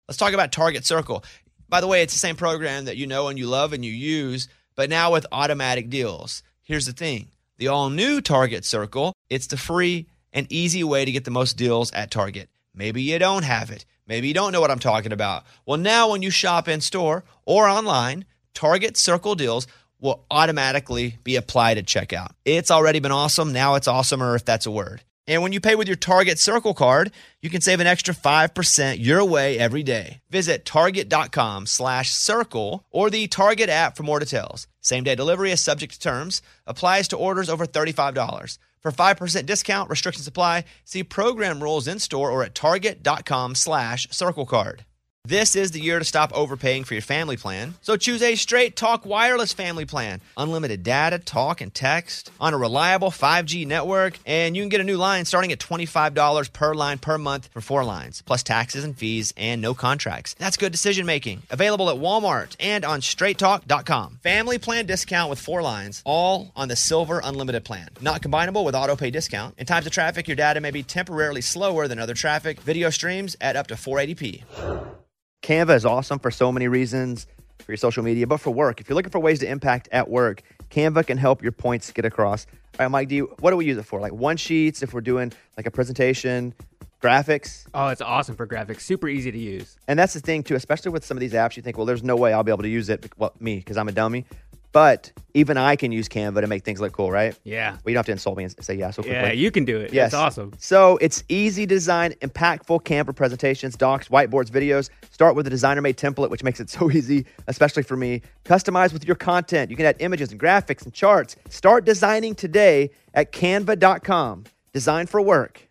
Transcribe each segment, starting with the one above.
Let's talk about Target Circle. By the way, it's the same program that you know and you love and you use, but now with automatic deals. Here's the thing. The all-new Target Circle, it's the free and easy way to get the most deals at Target. Maybe you don't have it. Maybe you don't know what I'm talking about. Well, now when you shop in-store or online, Target Circle deals will automatically be applied at checkout. It's already been awesome. Now it's awesomer, if that's a word. And when you pay with your Target Circle card, you can save an extra 5% your way every day. Visit target.com/circle or the Target app for more details. Same-day delivery is subject to terms. Applies to orders over $35. For 5% discount, restrictions apply. See program rules in-store or at target.com/circle card. This is the year to stop overpaying for your family plan. So choose a Straight Talk Wireless family plan. Unlimited data, talk, and text on a reliable 5G network. And you can get a new line starting at $25 per line per month for 4 lines, plus taxes and fees and no contracts. That's good decision making. Available at Walmart and on straighttalk.com. Family plan discount with 4 lines, all on the Silver Unlimited plan. Not combinable with auto pay discount. In times of traffic, your data may be temporarily slower than other traffic. Video streams at up to 480p. Canva is awesome for so many reasons, for your social media, but for work. If you're looking for ways to impact at work, Canva can help your points get across. All right, Mike, what do we use it for? Like one-sheets, if we're doing like a presentation, graphics? Oh, it's awesome for graphics. Super easy to use. And that's the thing, too, especially with some of these apps, you think, well, there's no way I'll be able to use it, well, me, because I'm a dummy. But even I can use Canva to make things look cool, right? Yeah. Well, you don't have to insult me and say yeah so quickly. Yeah, you can do it. Yes. It's awesome. So it's easy design, impactful Canva presentations, docs, whiteboards, videos. Start with a designer-made template, which makes it so easy, especially for me. Customize with your content. You can add images and graphics and charts. Start designing today at canva.com. Design for work.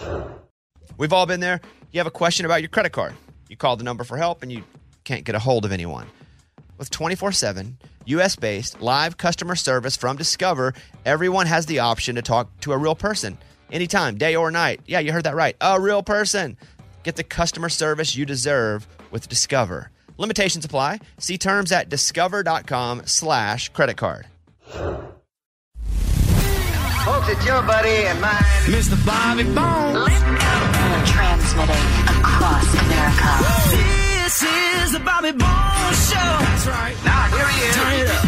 We've all been there. You have a question about your credit card. You call the number for help and you can't get a hold of anyone. With 24/7, U.S.-based live customer service from Discover, everyone has the option to talk to a real person anytime, day or night. Yeah, you heard that right. A real person. Get the customer service you deserve with Discover. Limitations apply. See terms at discover.com/credit card. Folks, it's your buddy and mine, Mr. Bobby Bones. Transmitting across America. This is the Bobby Bones Show. That's right. Now, here he is. Turn it up.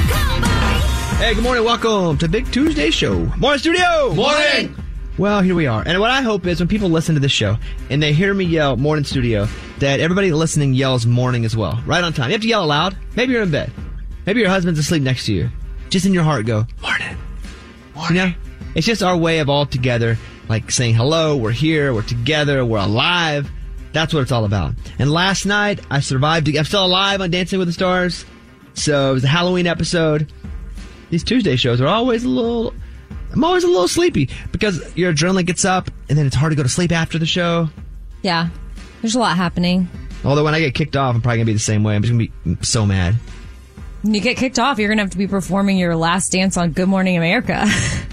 Hey, good morning. Welcome to Big Tuesday Show. Morning, studio. Morning. Well, here we are. And what I hope is when people listen to this show and they hear me yell morning studio, that everybody listening yells morning as well. Right on time. You have to yell aloud. Maybe you're in bed. Maybe your husband's asleep next to you. Just in your heart go, morning. Morning. You know? It's just our way of all together, like saying hello, we're here, we're together, we're alive. That's what it's all about. And last night, I survived. I'm still alive on Dancing with the Stars. So it was a Halloween episode. These Tuesday shows are always I'm always a little sleepy because your adrenaline gets up and then it's hard to go to sleep after the show. Yeah, there's a lot happening. Although when I get kicked off, I'm probably going to be the same way. I'm just going to be so mad. When you get kicked off, you're going to have to be performing your last dance on Good Morning America.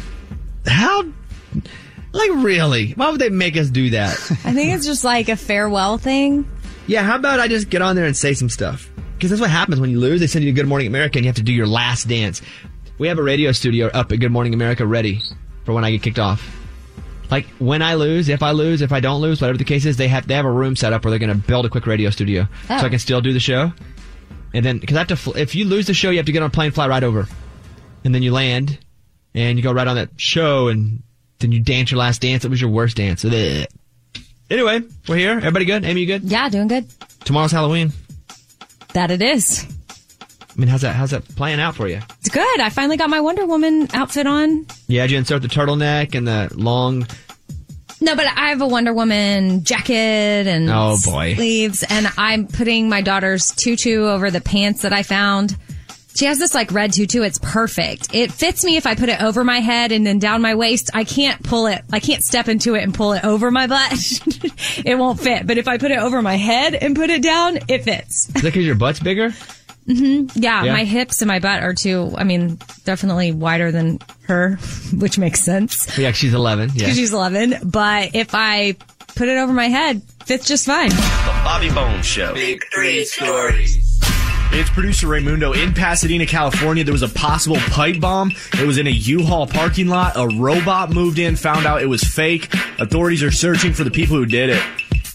How? Like, really? Why would they make us do that? I think it's just like a farewell thing. Yeah, how about I just get on there and say some stuff? Because that's what happens when you lose. They send you to Good Morning America and you have to do your last dance. We have a radio studio up at Good Morning America ready for when I get kicked off. Like, when I lose, if I don't lose, whatever the case is, they have a room set up where they're going to build a quick radio studio. So I can still do the show. And then, because I have to, if you lose the show, you have to get on a plane, fly right over. And then you land, and you go right on that show, and then you dance your last dance. It was your worst dance. Blech. Anyway, we're here. Everybody good? Amy, you good? Yeah, doing good. Tomorrow's Halloween. That it is. I mean, how's that playing out for you? It's good. I finally got my Wonder Woman outfit on. Yeah, did you insert the turtleneck and the long... No, but I have a Wonder Woman jacket and sleeves, and I'm putting my daughter's tutu over the pants that I found. She has this like red tutu. It's perfect. It fits me if I put it over my head and then down my waist. I can't pull it. I can't step into it and pull it over my butt. It won't fit. But if I put it over my head and put it down, it fits. Is that because your butt's bigger? Mm-hmm. Yeah, my hips and my butt are definitely wider than her, which makes sense. Yeah, she's 11. Yeah, she's 11. But if I put it over my head, fits just fine. The Bobby Bones Show. Big 3 stories. It's producer Raymundo in Pasadena, California. There was a possible pipe bomb. It was in a U-Haul parking lot. A robot moved in, found out it was fake. Authorities are searching for the people who did it.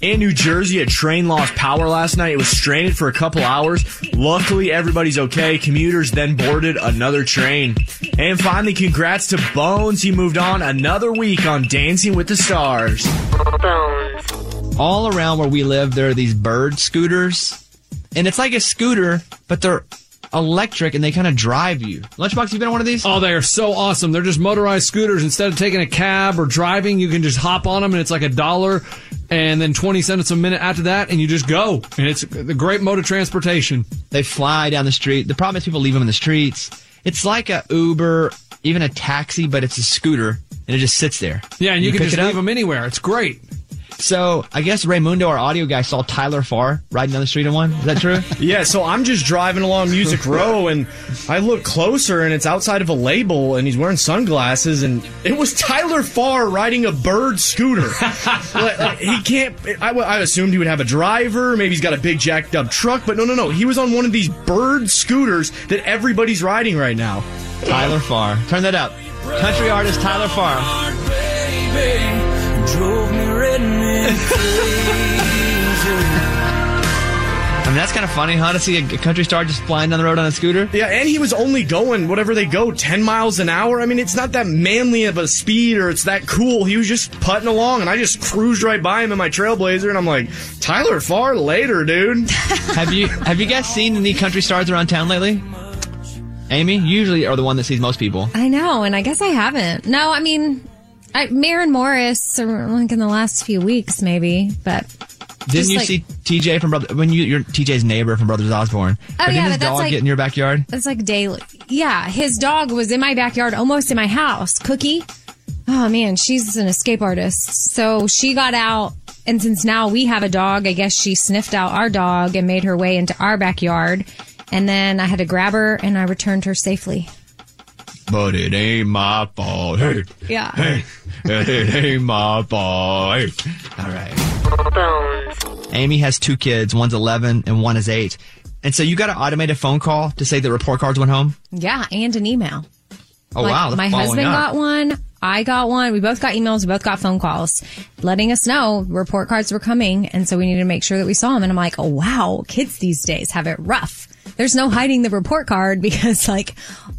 In New Jersey, a train lost power last night. It was stranded for a couple hours. Luckily, everybody's okay. Commuters then boarded another train. And finally, congrats to Bones. He moved on another week on Dancing with the Stars. Bones. All around where we live, there are these bird scooters. And it's like a scooter, but they're electric and they kind of drive you. Lunchbox, you been on one of these? Oh, they are so awesome. They're just motorized scooters. Instead of taking a cab or driving, you can just hop on them and it's like $1 and then 20 cents a minute after that and you just go. And it's a great mode of transportation. They fly down the street. The problem is people leave them in the streets. It's like a Uber, even a taxi, but it's a scooter and it just sits there. Yeah, and you can just leave them anywhere. It's great. So, I guess Raymundo, our audio guy, saw Tyler Farr riding down the street in one. Is that true? Yeah, so I'm just driving along Music Row, and I look closer, and it's outside of a label, and he's wearing sunglasses, and it was Tyler Farr riding a bird scooter. He can't... I assumed he would have a driver, maybe he's got a big jacked-up truck, but no. He was on one of these bird scooters that everybody's riding right now. Tyler Farr. Turn that up. Country artist Tyler Farr. Drove me redneck crazy. I mean, that's kind of funny, huh? To see a country star just flying down the road on a scooter. Yeah, and he was only going, whatever they go, 10 miles an hour. I mean, it's not that manly of a speed or it's that cool. He was just putting along, and I just cruised right by him in my Trailblazer, and I'm like, Tyler Farr later, dude. Have you guys seen any country stars around town lately? Amy, you usually are the one that sees most people. I know, and I guess I haven't. No, I mean... Maren Morris, like in the last few weeks, maybe, but... Didn't you see TJ from you're TJ's neighbor from Brothers Osborne? Oh, didn't his dog like, get in your backyard? It's like daily. Yeah, his dog was in my backyard, almost in my house. Cookie. Oh, man, she's an escape artist. So she got out, and since now we have a dog, I guess she sniffed out our dog and made her way into our backyard. And then I had to grab her, and I returned her safely. But it ain't my fault. Hey. Yeah. Hey. It ain't my fault. Hey. All right. Bones. Amy has 2 kids. One's 11 and one is 8. And so you got to automate a phone call to say the report cards went home? Yeah, and an email. Oh, wow. My husband got one. I got one. We both got emails. We both got phone calls letting us know report cards were coming. And so we needed to make sure that we saw them. And I'm like, oh, wow, kids these days have it rough. There's no hiding the report card because, like,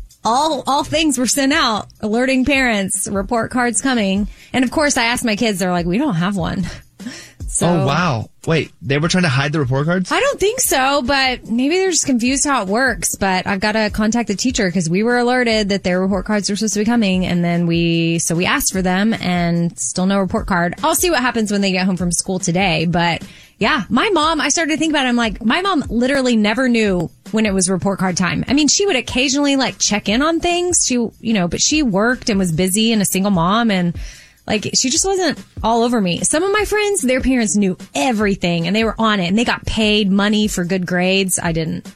all things were sent out, alerting parents, report cards coming. And of course, I asked my kids, they're like, we don't have one. So, oh, wow. Wait, they were trying to hide the report cards? I don't think so, but maybe they're just confused how it works. But I've got to contact the teacher because we were alerted that their report cards were supposed to be coming. And then we asked for them and still no report card. I'll see what happens when they get home from school today. But yeah, my mom, I started to think about it. I'm like, my mom literally never knew when it was report card time. I mean, she would occasionally like check in on things. But she worked and was busy and a single mom and like, she just wasn't all over me. Some of my friends, their parents knew everything and they were on it and they got paid money for good grades. I didn't.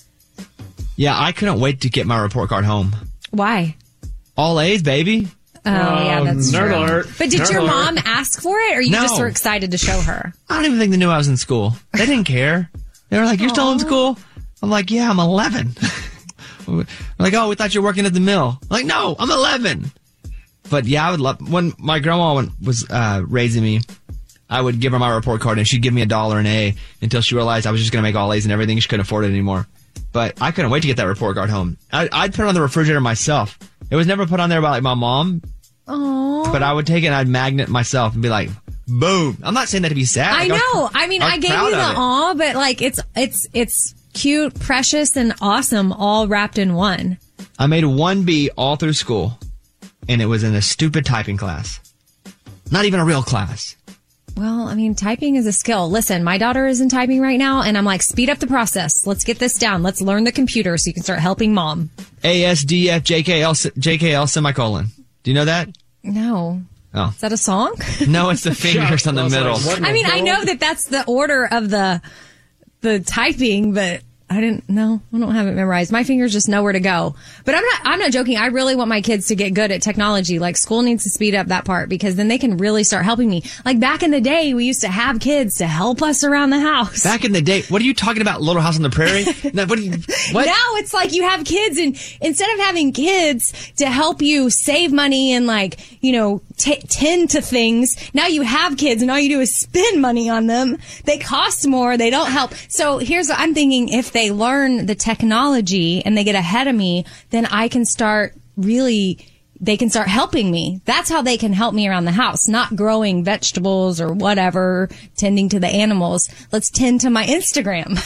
Yeah, I couldn't wait to get my report card home. Why? All A's, baby. Oh, yeah, that's nerd true. alert. But did Nerd your alert. mom ask for it or you No. just were excited to show her? I don't even think they knew I was in school. They didn't care. They were like, you're still in school? I'm like, yeah, I'm 11. They're like, oh, we thought you were working at the mill. I'm like, no, I'm 11. But yeah, I would love, when my grandma was raising me, I would give her my report card and she'd give me $1 an A until she realized I was just going to make all A's and everything. She couldn't afford it anymore. But I couldn't wait to get that report card home. I'd put it on the refrigerator myself. It was never put on there by like my mom. Oh. But I would take it and I'd magnet myself and be like, boom. I'm not saying that to be sad. I know. I mean, I gave you the aw, but like it's cute, precious, and awesome all wrapped in one. I made 1B all through school. And it was in a stupid typing class. Not even a real class. Well, I mean, typing is a skill. Listen, my daughter is in typing right now, and I'm like, speed up the process. Let's get this down. Let's learn the computer so you can start helping mom. ASDFJKL semicolon. Do you know that? No. Oh. Is that a song? No, it's the fingers on the middle. I mean, I know that that's the order of the typing, but I don't have it memorized. My fingers just know where to go. But I'm not joking. I really want my kids to get good at technology. Like, school needs to speed up that part because then they can really start helping me. Like, back in the day, we used to have kids to help us around the house. Back in the day, what are you talking about? Little House on the Prairie? What? Now it's like you have kids, and instead of having kids to help you save money and, like, tend to things. Now you have kids and all you do is spend money on them. They cost more. They don't help. So here's what I'm thinking. If they learn the technology and they get ahead of me, then I can start they can start helping me. That's how they can help me around the house, not growing vegetables or whatever, tending to the animals. Let's tend to my Instagram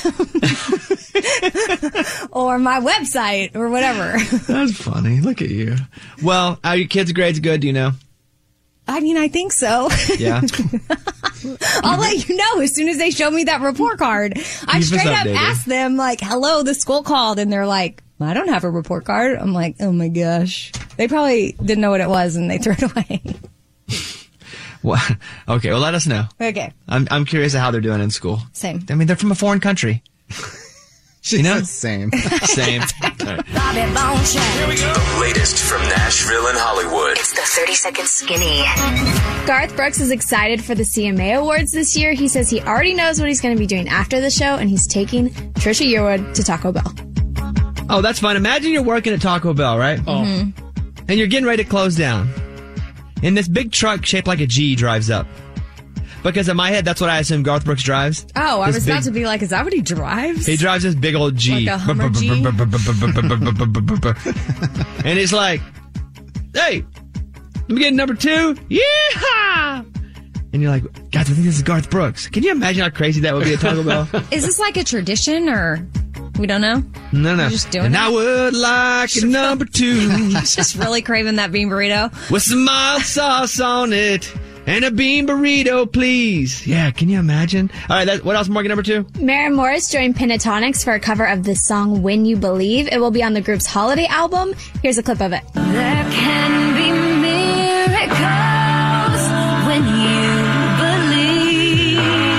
or my website or whatever. That's funny. Look at you. Well, are your kids' grades good? Do you know? I mean, I think so. Yeah. I'll let you know as soon as they show me that report card. I straight up asked them, like, hello, the school called, and they're like, I don't have a report card. I'm like, oh my gosh. They probably didn't know what it was and they threw it away. Well, okay, well, let us know. Okay. I'm curious of how they're doing in school. Same. I mean, they're from a foreign country. You know? Same. Same. Bobby Bone Show. Here we go. The latest from Nashville and Hollywood. It's the 30-second skinny. Garth Brooks is excited for the CMA Awards this year. He says he already knows what he's going to be doing after the show, and he's taking Trisha Yearwood to Taco Bell. Oh, that's fun. Imagine you're working at Taco Bell, right? Oh. Mm-hmm. And you're getting ready to close down. And this big truck shaped like a G drives up. Because in my head, that's what I assume Garth Brooks drives. Oh, I was about to be like, is that what he drives? He drives this big old G. Like a Hummer G? And he's like, hey, let me get number 2. Yeah! And you're like, guys, I think this is Garth Brooks. Can you imagine how crazy that would be at Taco Bell? Is this like a tradition or we don't know? No. You're just doing and it? I would like a number 2. Just really craving that bean burrito. With some mild sauce on it. And a bean burrito, please. Yeah, can you imagine? All right, what else, Morgan, number 2? Maren Morris joined Pentatonics for a cover of the song When You Believe. It will be on the group's holiday album. Here's a clip of it. There can be miracles when you believe.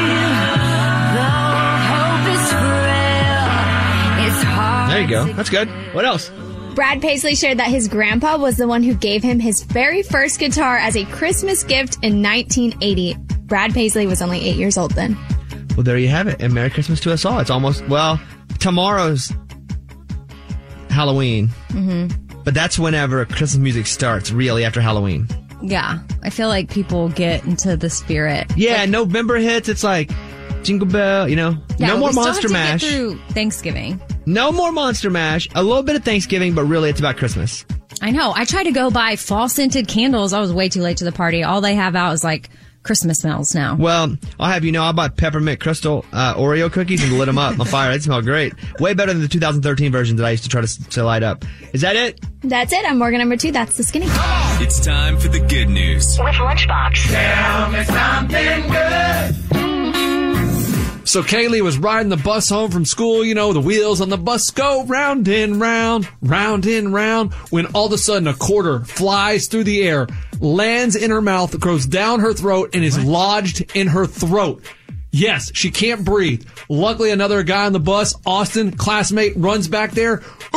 Though hope is frail, it's hard. There you go. That's good. What else? Brad Paisley shared that his grandpa was the one who gave him his very first guitar as a Christmas gift in 1980. Brad Paisley was only 8 years old then. Well, there you have it. And Merry Christmas to us all. It's almost, tomorrow's Halloween. Mm-hmm. But that's whenever Christmas music starts, really, after Halloween. Yeah. I feel like people get into the spirit. Yeah, like, November hits, it's like Jingle Bell, no more Monster Mash. Get through Thanksgiving. No more Monster Mash. A little bit of Thanksgiving, but really it's about Christmas. I know. I tried to go buy fall scented candles. I was way too late to the party. All they have out is like Christmas smells now. Well, I'll have you know, I bought peppermint crystal Oreo cookies and lit them up on fire. They smell great. Way better than the 2013 version that I used to try to light up. Is that it? That's it. I'm Morgan number 2. That's the skinny. It's time for the good news. With Lunchbox. Tell me something good. So Kaylee was riding the bus home from school. You know, the wheels on the bus go round and round, round and round, when all of a sudden a quarter flies through the air, lands in her mouth, goes down her throat, and is lodged in her throat. Yes, she can't breathe. Luckily, another guy on the bus, Austin, classmate, runs back there,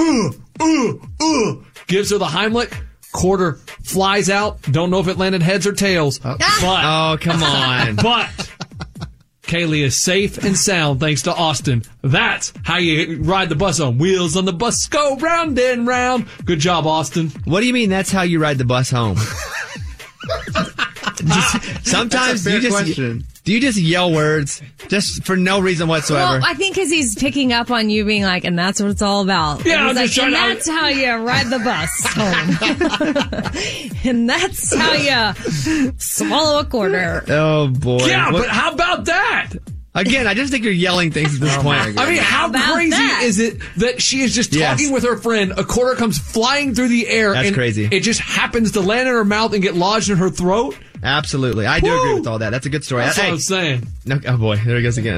gives her the Heimlich. Quarter flies out. Don't know if it landed heads or tails. But, oh, come on. But Kaylee is safe and sound thanks to Austin. That's how you ride the bus home. Wheels on the bus go round and round. Good job, Austin. What do you mean that's how you ride the bus home? Sometimes do you just yell words just for no reason whatsoever? Well, I think because he's picking up on you being like, and that's what it's all about. Yeah, and, and that's how you ride the bus home. And that's how you swallow a quarter. Oh, boy. Yeah, but how about that? Again, I just think you're yelling things at this point. I mean, how crazy is it that she is just talking with her friend, a quarter comes flying through the air, That's and crazy. It just happens to land in her mouth and get lodged in her throat? Absolutely. I do agree with all that. That's a good story. That's what I was saying. No, oh, boy. There he goes again.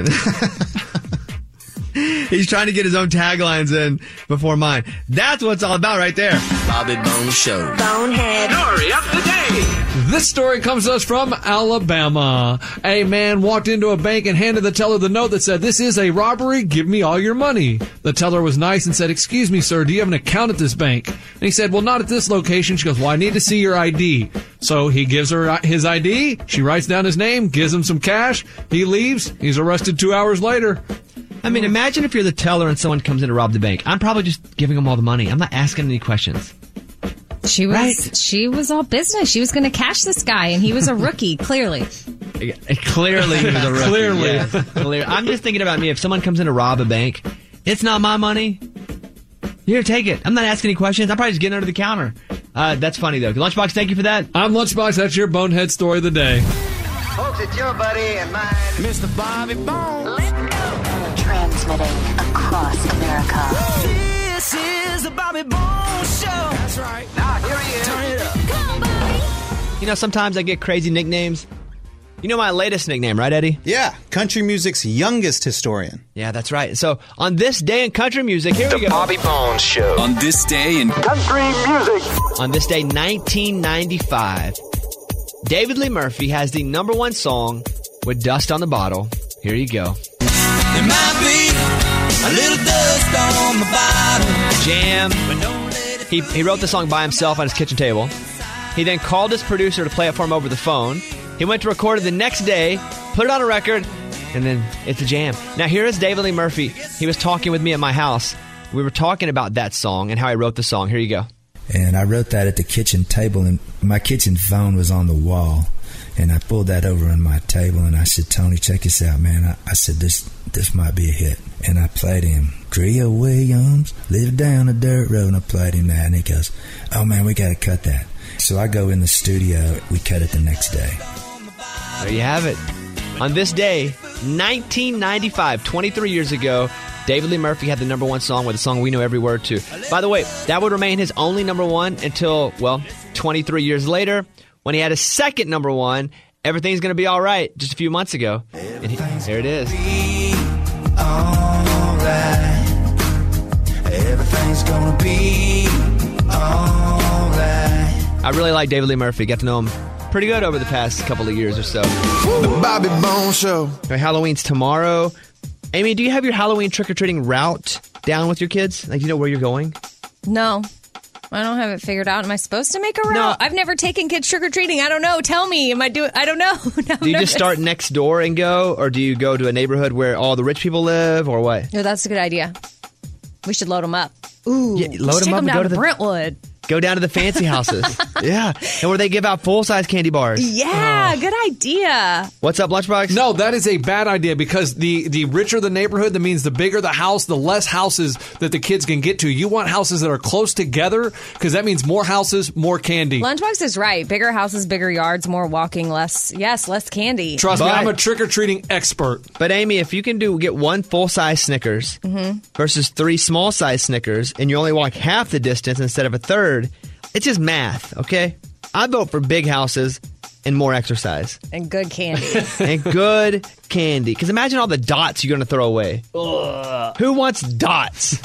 He's trying to get his own taglines in before mine. That's what it's all about right there. Bobby Bone Show. Bonehead. Story of the day. This story comes to us from Alabama. A man walked into a bank and handed the teller the note that said, "This is a robbery. Give me all your money." The teller was nice and said, "Excuse me, sir, do you have an account at this bank?" And he said, "Well, not at this location." She goes, "Well, I need to see your ID." So he gives her his ID. She writes down his name, gives him some cash. He leaves. He's arrested 2 hours later. I mean, imagine if you're the teller and someone comes in to rob the bank. I'm probably just giving them all the money. I'm not asking any questions. She was all business. She was going to cash this guy, and he was a rookie, clearly. Clearly he was a rookie. Clearly. Yeah, clearly. I'm just thinking about me. If someone comes in to rob a bank, it's not my money. Here, take it. I'm not asking any questions. I'm probably just getting under the counter. That's funny, though. Lunchbox, thank you for that. I'm Lunchbox. That's your bonehead story of the day. Folks, it's your buddy and mine, Mr. Bobby Bones. Let's go. Transmitting across America. This is the Bobby Bones Show. That's right. Now, here he is. Turn it up. Come on, Bobby. You know, sometimes I get crazy nicknames. You know my latest nickname, right, Eddie? Yeah, country music's youngest historian. Yeah, that's right. So, on this day in country music, here we go. Bobby Bones Show. On this day in Country music. On this day, 1995, David Lee Murphy has the number one song with Dust on the Bottle. Here you go. There might be a little dust on the bottle. Jam. He wrote the song by himself on his kitchen table. He then called his producer to play it for him over the phone. He went to record it the next day, put it on a record, and then it's a jam. Now here is David Lee Murphy. He was talking with me at my house. We were talking about that song and how he wrote the song. Here you go. And I wrote that at the kitchen table, and my kitchen phone was on the wall. And I pulled that over on my table, and I said, Tony, check this out, man. I said, this might be a hit. And I played him, Creo Williams, live down a dirt road, and I played him that. And he goes, oh, man, we got to cut that. So I go in the studio. We cut it the next day. There you have it. On this day, 1995, 23 years ago, David Lee Murphy had the number one song with a song we know every word to. By the way, that would remain his only number one until, 23 years later, when he had his second number one, Everything's Gonna Be All Right, just a few months ago. And there it is. All right. Everything's gonna be all right. I really like David Lee Murphy. Got to know him pretty good over the past couple of years or so. The Bobby Bones Show. Halloween's tomorrow. Amy, do you have your Halloween trick-or-treating route down with your kids? Like, do you know where you're going? No. I don't have it figured out. Am I supposed to make a route? No. I've never taken kids trick-or-treating. I don't know. Tell me. I don't know. Do you just start next door and go? Or do you go to a neighborhood where all the rich people live? Or what? No, that's a good idea. We should load them up. Ooh. Yeah, load them up and down go to Brentwood. Go down to the fancy houses. Yeah. And where they give out full-size candy bars. Yeah, good idea. What's up, Lunchbox? No, that is a bad idea because the richer the neighborhood, that means the bigger the house, the less houses that the kids can get to. You want houses that are close together because that means more houses, more candy. Lunchbox is right. Bigger houses, bigger yards, more walking, less candy. Trust me, I'm a trick-or-treating expert. But Amy, if you can get one full-size Snickers versus 3 small-size Snickers and you only walk half the distance instead of a third, it's just math, okay? I vote for big houses and more exercise. And good candy. And good candy. Because imagine all the dots you're going to throw away. Ugh. Who wants dots?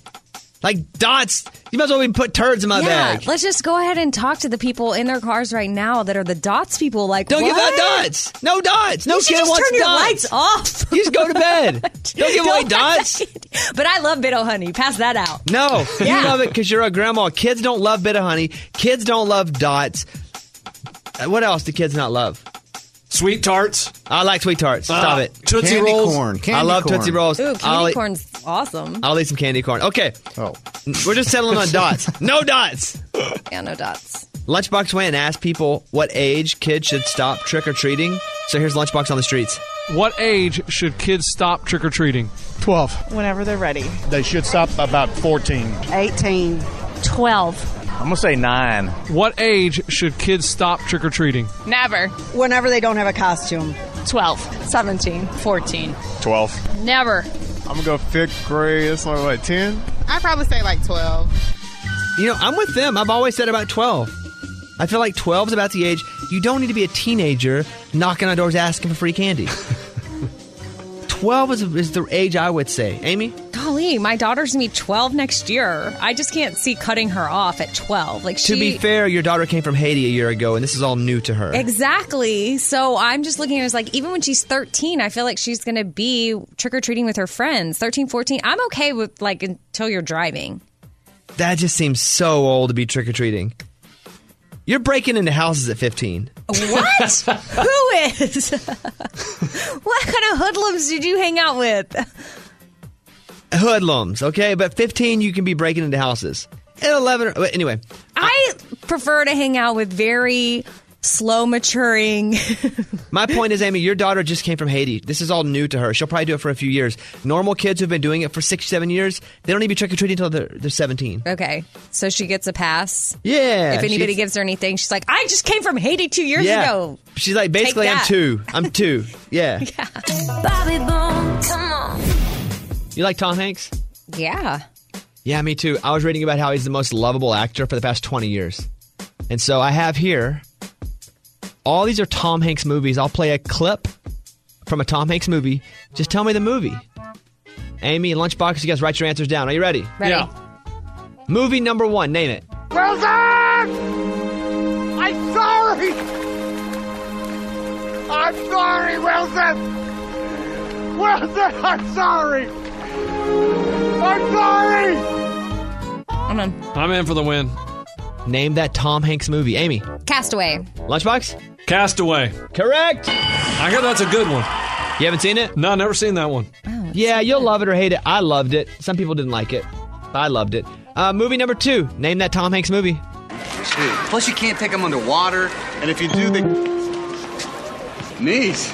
Like dots, you might as well even put turds in my bag. Let's just go ahead and talk to the people in their cars right now that are the dots people. Like, don't give out dots. No dots. No kid wants dots. Turn your lights off. You just go to bed. Don't give away dots. But I love Bit-O-Honey. Pass that out. No, you love it because you're a grandma. Kids don't love Bit-O-Honey. Kids don't love dots. What else do kids not love? Sweet tarts. I like sweet tarts. Stop it. Tootsie candy Rolls. Corn. I love Tootsie Rolls. Ooh, candy corn's awesome. I'll eat some candy corn. Okay. Oh. We're just settling on dots. No dots. Yeah, no dots. Lunchbox went and asked people what age kids should stop trick-or-treating. So here's Lunchbox on the streets. What age should kids stop trick-or-treating? 12. Whenever they're ready. They should stop about 14. 18. 12. I'm going to say 9. What age should kids stop trick-or-treating? Never. Whenever they don't have a costume. 12. 17. 14. 12. Never. I'm going to go 5th grade. That's like, what, 10? I'd probably say like 12. You know, I'm with them. I've always said about 12. I feel like 12 is about the age you don't need to be a teenager knocking on doors asking for free candy. 12 is the age I would say. Amy? Golly, my daughter's going to be 12 next year. I just can't see cutting her off at 12. To be fair, your daughter came from Haiti a year ago, and this is all new to her. Exactly. So I'm just looking at it as like, even when she's 13, I feel like she's going to be trick-or-treating with her friends. 13, 14. I'm okay with, like, until you're driving. That just seems so old to be trick-or-treating. You're breaking into houses at 15. What? Who is? What kind of hoodlums did you hang out with? Hoodlums, okay? But 15, you can be breaking into houses. At 11, anyway. I prefer to hang out with very slow maturing. My point is, Amy, your daughter just came from Haiti. This is all new to her. She'll probably do it for a few years. Normal kids who've been doing it for 6-7 years, they don't even trick-or-treating until they're 17. Okay, so she gets a pass. Yeah. If anybody gives her anything, she's like, I just came from Haiti 2 years ago. She's like, basically, I'm two. I'm two. Yeah. Bobby Bones, come on. You like Tom Hanks? Yeah. Yeah, me too. I was reading about how he's the most lovable actor for the past 20 years. And so I have here, all these are Tom Hanks movies. I'll play a clip from a Tom Hanks movie. Just tell me the movie. Amy and Lunchbox, you guys write your answers down. Are you ready? Ready. Yeah. Movie number 1, name it. Wilson! I'm sorry! I'm sorry, Wilson! Wilson, I'm sorry! I'm sorry! I'm in. I'm in for the win. Name that Tom Hanks movie. Amy. Castaway. Lunchbox? Castaway. Correct. I hear that's a good one. You haven't seen it? No, never seen that one. Oh, yeah, you'll love it or hate it. I loved it. Some people didn't like it. I loved it. Movie number 2. Name that Tom Hanks movie. Plus, you can't take them underwater. And if you do, they... Knees.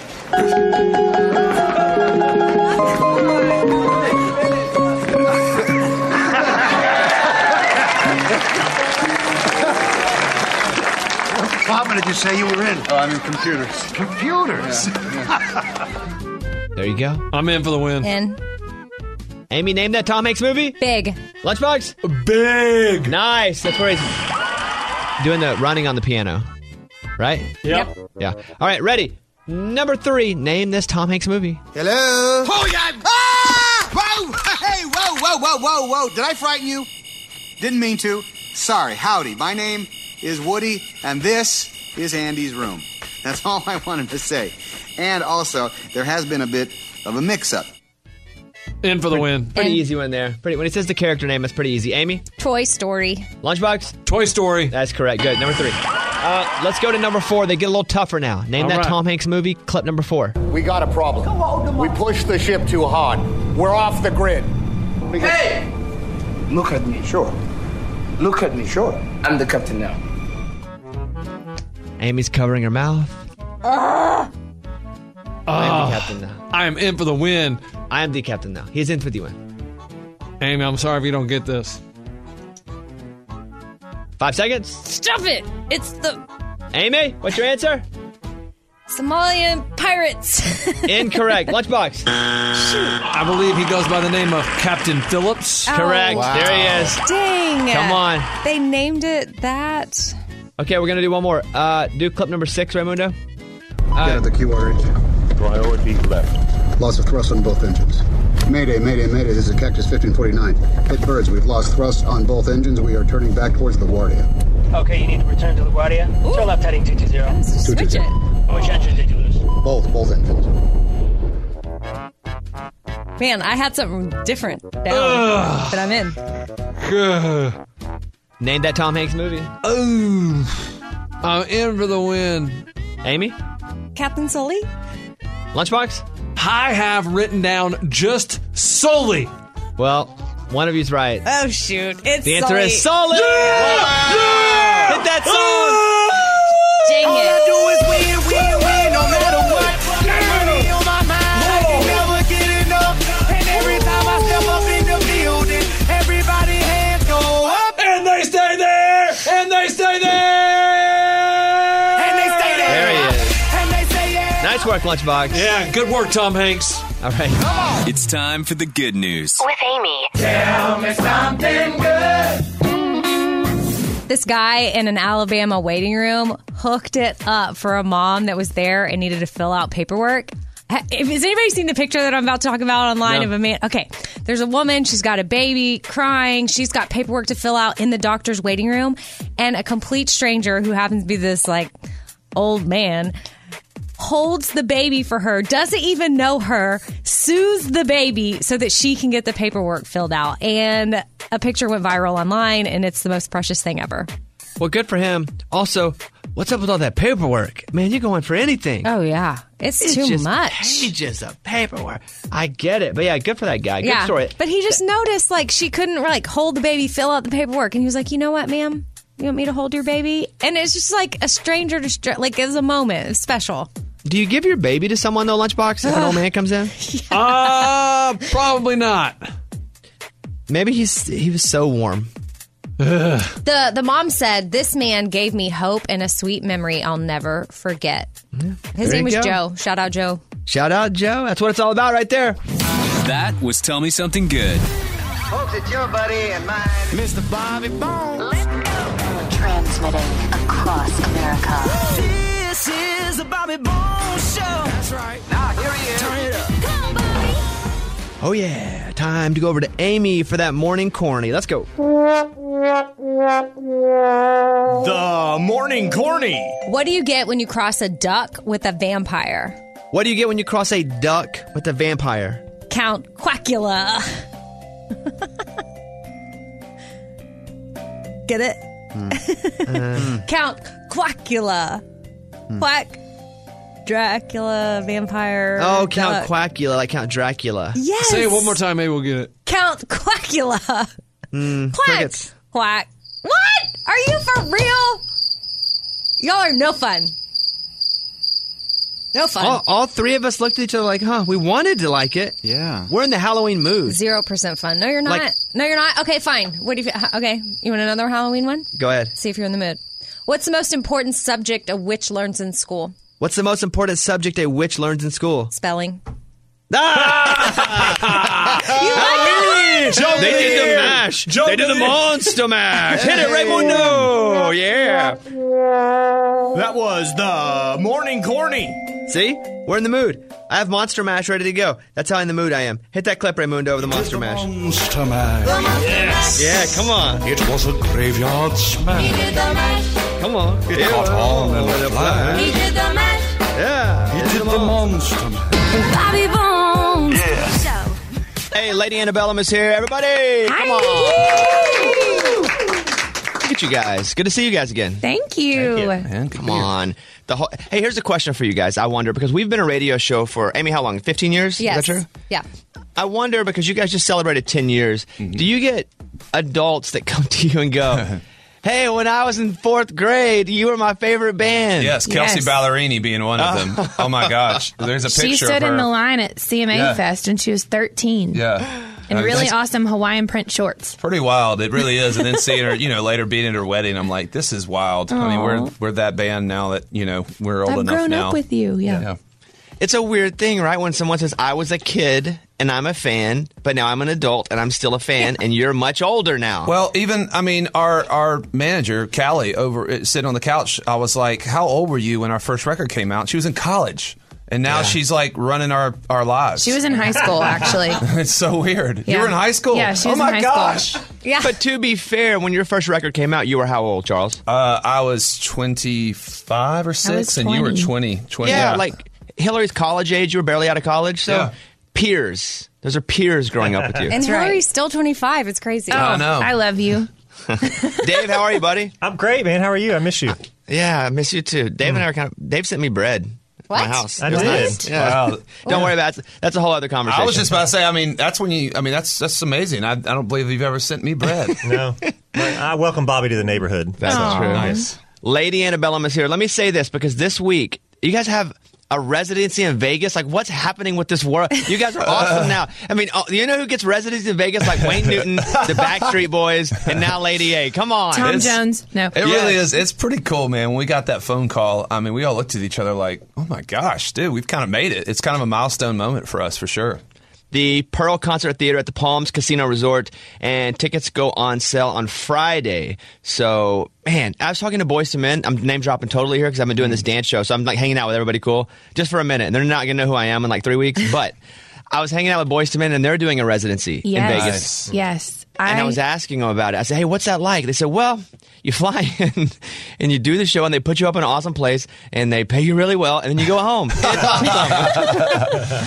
What department did you say you were in? Oh, I'm in computers. Computers? Yeah. There you go. I'm in for the win. In. Amy, name that Tom Hanks movie. Big. Lunchbox? Big. Nice. That's where he's doing the running on the piano. Right? Yep. Yeah. All right, ready. Number 3. Name this Tom Hanks movie. Hello? Oh, yeah. Ah! Whoa! Hey, whoa. Did I frighten you? Didn't mean to. Sorry. Howdy. My name is Woody, and this is Andy's room. That's all I wanted to say. And also, there has been a bit of a mix-up. In for the win. Pretty easy one there. When he says the character name, it's pretty easy. Amy? Toy Story. Lunchbox? Toy Story. That's correct. Good. Number 3. Let's go to number 4. They get a little tougher now. Name All that right. Tom Hanks movie. Clip number 4. We got a problem. We pushed the ship too hard. We're off the grid. Hey! Look at me, sure. Look at me, sure. I'm the captain now. Amy's covering her mouth. I am the captain now. I am in for the win. I am the captain now. He's in for the win. Amy, I'm sorry if you don't get this. 5 seconds. Stop it! It's the Amy, what's your answer? Somalian pirates. Incorrect. Lunchbox. Shoot. I believe he goes by the name of Captain Phillips. Correct. Wow. There he is. Dang. Come on. They named it that. Okay, we're going to do one more. Do clip number 6, Raimundo. Get at the QRH. Priority left. Loss of thrust on both engines. Mayday. This is Cactus 1549. Hit birds. We've lost thrust on both engines. We are turning back towards the Guardia. Okay, you need to return to LaGuardia. Turn left heading 220. Switch it. Which engine did you lose? Both engines. Man, I had something different down, but I'm in. Name that Tom Hanks movie. I'm in for the win. Amy? Captain Sully? Lunchbox? I have written down just Sully. Well, one of you's right. Oh, shoot. It's The answer Sully. is Sully! Yeah! Hit that song! Dang All it. I do is win, no matter what. Got money on my mind, I can never get enough. And every time I step up in the building, everybody hands go up. And they stay there! And they stay there! And they stay there. There he is. And they say yeah. Nice work, Lunchbox. Yeah, good work, Tom Hanks. All right. It's time for the good news. With Amy. Tell me something good. This guy in an Alabama waiting room hooked it up for a mom that was there and needed to fill out paperwork. Has anybody seen the picture that I'm about to talk about online of a man? Okay, there's a woman. She's got a baby crying. She's got paperwork to fill out in the doctor's waiting room. And a complete stranger who happens to be this like old man holds the baby for her, doesn't even know her, sues the baby so that she can get the paperwork filled out. And a picture went viral online, and it's the most precious thing ever. Well, good for him. Also, what's up with all that paperwork? Man, you're going for anything. Oh, yeah. It's too just much. Pages of paperwork. I get it. But yeah, good for that guy. Good story. But he just noticed, like, she couldn't, like, hold the baby, fill out the paperwork. And he was like, you know what, ma'am? You want me to hold your baby? And it's just like a stranger to like it was a moment. It's special. Do you give your baby to someone, though, Lunchbox, if an old man comes in? Probably not. Maybe he was so warm. The mom said, this man gave me hope and a sweet memory I'll never forget. His name was Joe. Shout out, Joe. Shout out, Joe. That's what it's all about right there. That was Tell Me Something Good. Folks, it's your buddy and mine, Mr. Bobby Bones. Transmitting across America. This is the Bobby Bones Show. That's right. Now, here he is. Turn it up. Come on, Bobby. Oh, yeah. Time to go over to Amy for that morning corny. Let's go. The morning corny. What do you get when you cross a duck with a vampire? What do you get when you cross a duck with a vampire? Count Quackula. Get it? Count Quackula. Quack. Dracula, vampire. Oh, Count duck. Quackula, like Count Dracula. Yes. Say it one more time, maybe we'll get it. Count Quackula. Quack. Crickets. Quack. What? Are you for real? Y'all are no fun. No fun. All three of us looked at each other like, we wanted to like it. Yeah. We're in the Halloween mood. 0% fun. No, you're not. Like- No, you're not. Okay, fine. What do you? Okay, you want another Halloween one? Go ahead. See if you're in the mood. What's the most important subject a witch learns in school? What's the most important subject a witch learns in school? Spelling. They did the mash. They did the monster mash. Hit it, Raymundo. Yeah. That was the morning corny. See? We're in the mood. I have Monster Mash ready to go. That's how in the mood I am. Hit that clip, Raymundo, over the Monster Mash. Monster Mash. Yes. Yeah, come on. It was a graveyard smash. Come on. It caught on in a flash. He did the mash. Yeah. He did the Monster Mash. Bobby Bones. Yeah. Show. Hey, Lady Antebellum is here. Everybody, come on. Look at you guys. Good to see you guys again. Thank you. Man, come on. Hey, here's a question for you guys. I wonder, because we've been a radio show for, Amy, how long? 15 years? Yes. Is that true? Yeah. I wonder, because you guys just celebrated 10 years, do you get adults that come to you and go, hey, when I was in 4th grade, you were my favorite band? Yes, Kelsey Ballerini being one of them. Oh, my gosh. There's a picture She stood of her. in the line at CMA Fest when she was 13. Yeah. In really awesome Hawaiian print shorts. Pretty wild. It really is. And then seeing her, later being at her wedding, I'm like, this is wild. I mean, we're that band now that, we're old I've enough grown now. up with you, yeah. It's a weird thing, right? When someone says, I was a kid and I'm a fan, but now I'm an adult and I'm still a fan and you're much older now. Well, even, our manager, Callie, sitting on the couch, I was like, how old were you when our first record came out? She was in college. And now she's like running our lives. She was in high school, actually. It's so weird. Yeah. You were in high school? Yeah, she was oh my in high gosh. school. Yeah. But to be fair, when your first record came out, you were how old, Charles? I was 25 or 6, and you were 20. Yeah, like Hillary's college age. You were barely out of college. So peers. Those are peers growing up with you. And Hillary's still 25. It's crazy. Oh, I know. I love you. Dave, how are you, buddy? I'm great, man. How are you? I miss you. Yeah, I miss you too. Dave and I are Dave sent me bread. What? My house. I It was did. nice. Yeah. Wow. Don't worry about it. That's a whole other conversation. I was just about to say, that's when you, that's amazing. I don't believe you've ever sent me bread. No. I welcome Bobby to the neighborhood. That's true. Nice. Lady Antebellum is here. Let me say this, because this week, you guys have a residency in Vegas. Like, what's happening with this world? You guys are awesome now. I mean, you know who gets residency in Vegas? Like Wayne Newton, the Backstreet Boys, and now Lady A. Come on. Tom Jones. No. It really is. It's pretty cool, man. When we got that phone call, we all looked at each other like, oh my gosh, dude, we've kind of made it. It's kind of a milestone moment for us, for sure. The Pearl Concert Theater at the Palms Casino Resort, and tickets go on sale on Friday. So, man, I was talking to Boyz II Men. I'm name dropping totally here because I've been doing this dance show. So I'm like hanging out with everybody cool just for a minute. And they're not going to know who I am in like 3 weeks. But I was hanging out with Boyz II Men, and they're doing a residency in Vegas. Yes. And I was asking them about it. I said, hey, what's that like? They said, well, you fly in and you do the show and they put you up in an awesome place and they pay you really well and then you go home. It's awesome.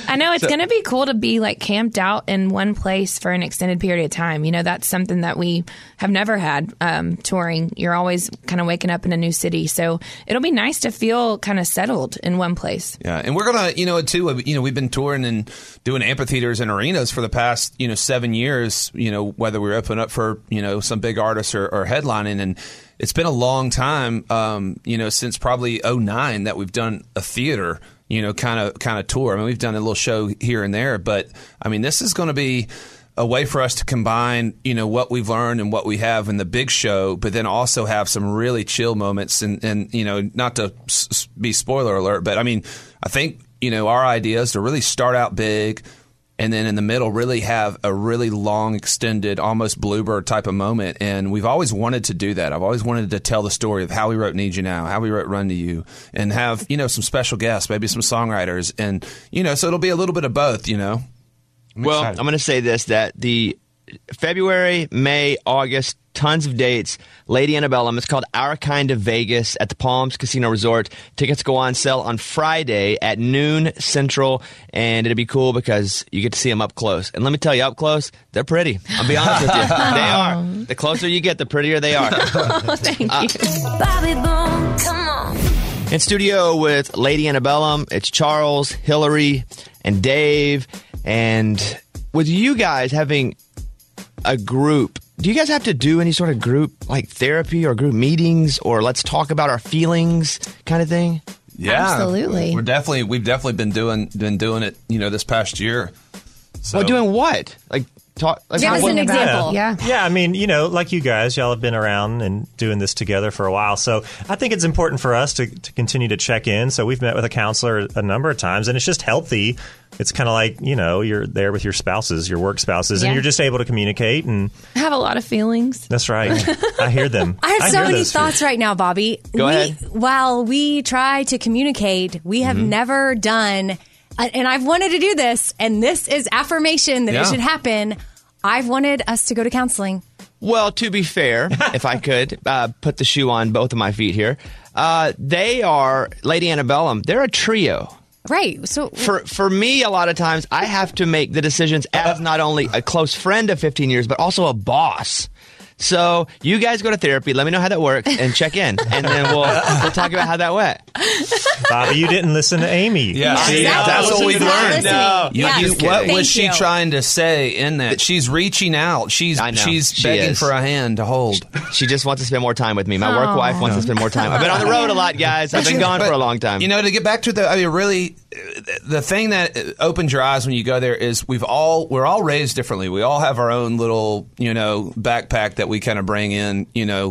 I know it's going to be cool to be like camped out in one place for an extended period of time. You know, that's something that we have never had touring. You're always kind of waking up in a new city. So it'll be nice to feel kind of settled in one place. Yeah, and we're going to, too, we've been touring and doing amphitheaters and arenas for the past, 7 years, whether we're open up for, some big artists or headlining. And it's been a long time, since probably 2009 that we've done a theater, kind of tour. I mean, we've done a little show here and there, but I mean, this is going to be a way for us to combine, what we've learned and what we have in the big show, but then also have some really chill moments and not to be spoiler alert, but I mean, I think, our idea is to really start out big and then in the middle really have a really long, extended, almost Bluebird type of moment. And we've always wanted to do that. I've always wanted to tell the story of how we wrote Need You Now, how we wrote Run to You, and have, some special guests, maybe some songwriters. And, so it'll be a little bit of both, Well, I'm going to say this, that the February, May, August, tons of dates. Lady Antebellum. It's called Our Kind of Vegas at the Palms Casino Resort. Tickets go on sale on Friday at noon Central, and it'll be cool because you get to see them up close. And let me tell you, up close, they're pretty. I'll be honest with you. They are. The closer you get, the prettier they are. Oh, thank you. Bobby Bones, come on. In studio with Lady Antebellum, it's Charles, Hillary, and Dave. And with you guys having a group, do you guys have to do any sort of group like therapy or group meetings or let's talk about our feelings kind of thing? Yeah, absolutely. We've definitely been doing it, this past year. So. Well, doing what? Like talk. Like, give us an example. Yeah. I mean, like you guys, y'all have been around and doing this together for a while. So I think it's important for us to continue to check in. So we've met with a counselor a number of times, and it's just healthy. It's kind of like, you're there with your spouses, your work spouses, and you're just able to communicate. And I have a lot of feelings. That's right. I hear them. I have so many thoughts right now, Bobby. Go ahead. While we try to communicate, we have never done, and I've wanted to do this, and this is affirmation that it should happen. I've wanted us to go to counseling. Well, to be fair, if I could put the shoe on both of my feet here, they are, Lady Antebellum, they're a trio. Right. So for me, a lot of times I have to make the decisions as not only a close friend of 15 years, but also a boss. So you guys go to therapy. Let me know how that works and check in, and then we'll talk about how that went. Bobby, you didn't listen to Amy. Yeah, exactly. That's what we learned. No, what was she trying to say in that? She's reaching out. She's begging for a hand to hold. She just wants to spend more time with me. My work wife wants to spend more time. I've been on the road a lot, guys. I've been gone for a long time. To get back to really, the thing that opens your eyes when you go there is we're all raised differently. We all have our own little, backpack that we kind of bring in,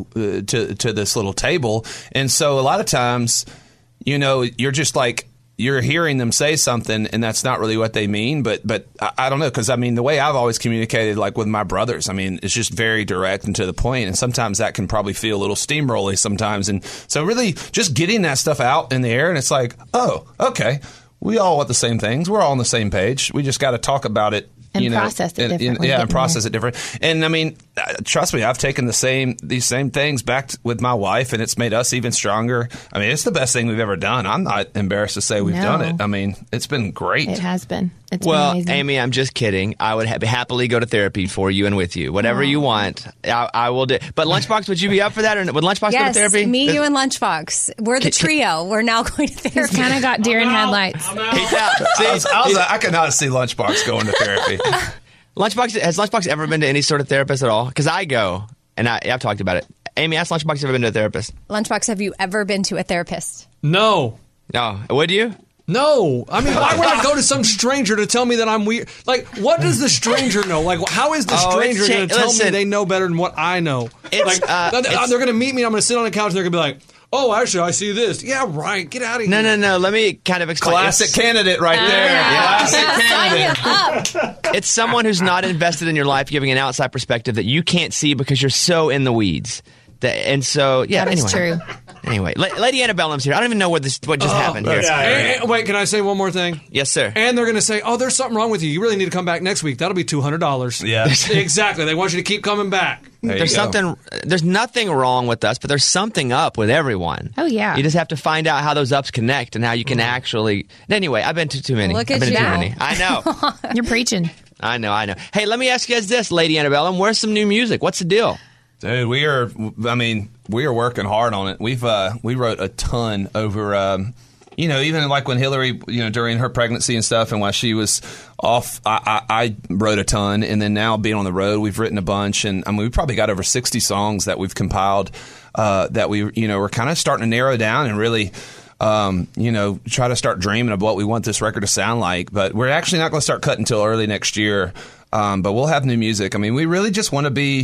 to this little table. And so a lot of times, you're just like, you're hearing them say something and that's not really what they mean. But I don't know. Cause I mean, the way I've always communicated, like with my brothers, I mean, it's just very direct and to the point. And sometimes that can probably feel a little steamrolly sometimes. And so really just getting that stuff out in the air and it's like, oh, okay. We all want the same things. We're all on the same page. We just got to talk about it. And process it differently. And process it different. And I mean, trust me, I've taken these same things back with my wife, and it's made us even stronger. I mean, it's the best thing we've ever done. I'm not embarrassed to say we've done it. I mean, it's been great. It has been. It's been amazing. Amy, I'm just kidding. I would happily go to therapy for you and with you. Whatever you want, I will do. But Lunchbox, would you be up for that? Or would Lunchbox go to therapy? Yes, me, you, and Lunchbox. We're the trio. We're now going to therapy. He's kind of got deer in headlights. I could not see Lunchbox going to therapy. Has Lunchbox ever been to any sort of therapist at all? Because I go, and I've talked about it. Amy, ask Lunchbox ever been to a therapist? Lunchbox, have you ever been to a therapist? No. No. Would you? No. I mean, why would I go to some stranger to tell me that I'm weird? Like, what does the stranger know? Like, how is the stranger going to tell me they know better than what I know? Like, they're going to meet me, and I'm going to sit on the couch, and they're going to be like, oh, actually, I see this. Yeah, right. Get out of here. No. Let me kind of explain. Classic candidate right there. Classic candidate. It's someone who's not invested in your life, giving an outside perspective that you can't see because you're so in the weeds. And so, yeah. That is true. Anyway, Lady Antebellum's here. I don't even know what just happened here. And, wait, can I say one more thing? Yes, sir. And they're going to say, oh, there's something wrong with you. You really need to come back next week. That'll be $200. Yeah. Exactly. They want you to keep coming back. There's nothing wrong with us, but there's something up with everyone. Oh, yeah. You just have to find out how those ups connect and how you can actually. Anyway, I've been to too many. Look at I've been you. to too many. I know. You're preaching. I know. Hey, let me ask you guys this, Lady Antebellum. Where's some new music? What's the deal? Dude, we are working hard on it. We wrote a ton over, even like when Hillary, during her pregnancy and stuff, and while she was off, I wrote a ton. And then now being on the road, we've written a bunch. And we probably got over 60 songs that we've compiled that we're kind of starting to narrow down and really, try to start dreaming of what we want this record to sound like. But we're actually not going to start cutting until early next year. But we'll have new music. I mean, we really just want to be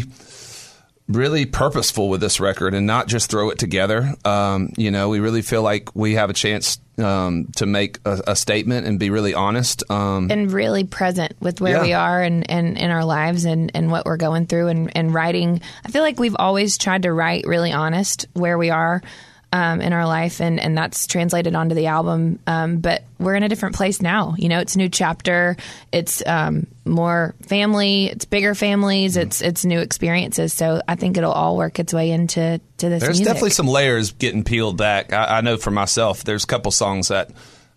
really purposeful with this record and not just throw it together. We really feel like we have a chance to make a statement and be really honest. And really present with where we are and in our lives and what we're going through and writing. I feel like we've always tried to write really honest where we are in our life, and that's translated onto the album. But we're in a different place now. It's a new chapter. It's more family. It's bigger families. It's new experiences. So I think it'll all work its way into this There's music. definitely some layers getting peeled back. I know for myself, there's a couple songs that,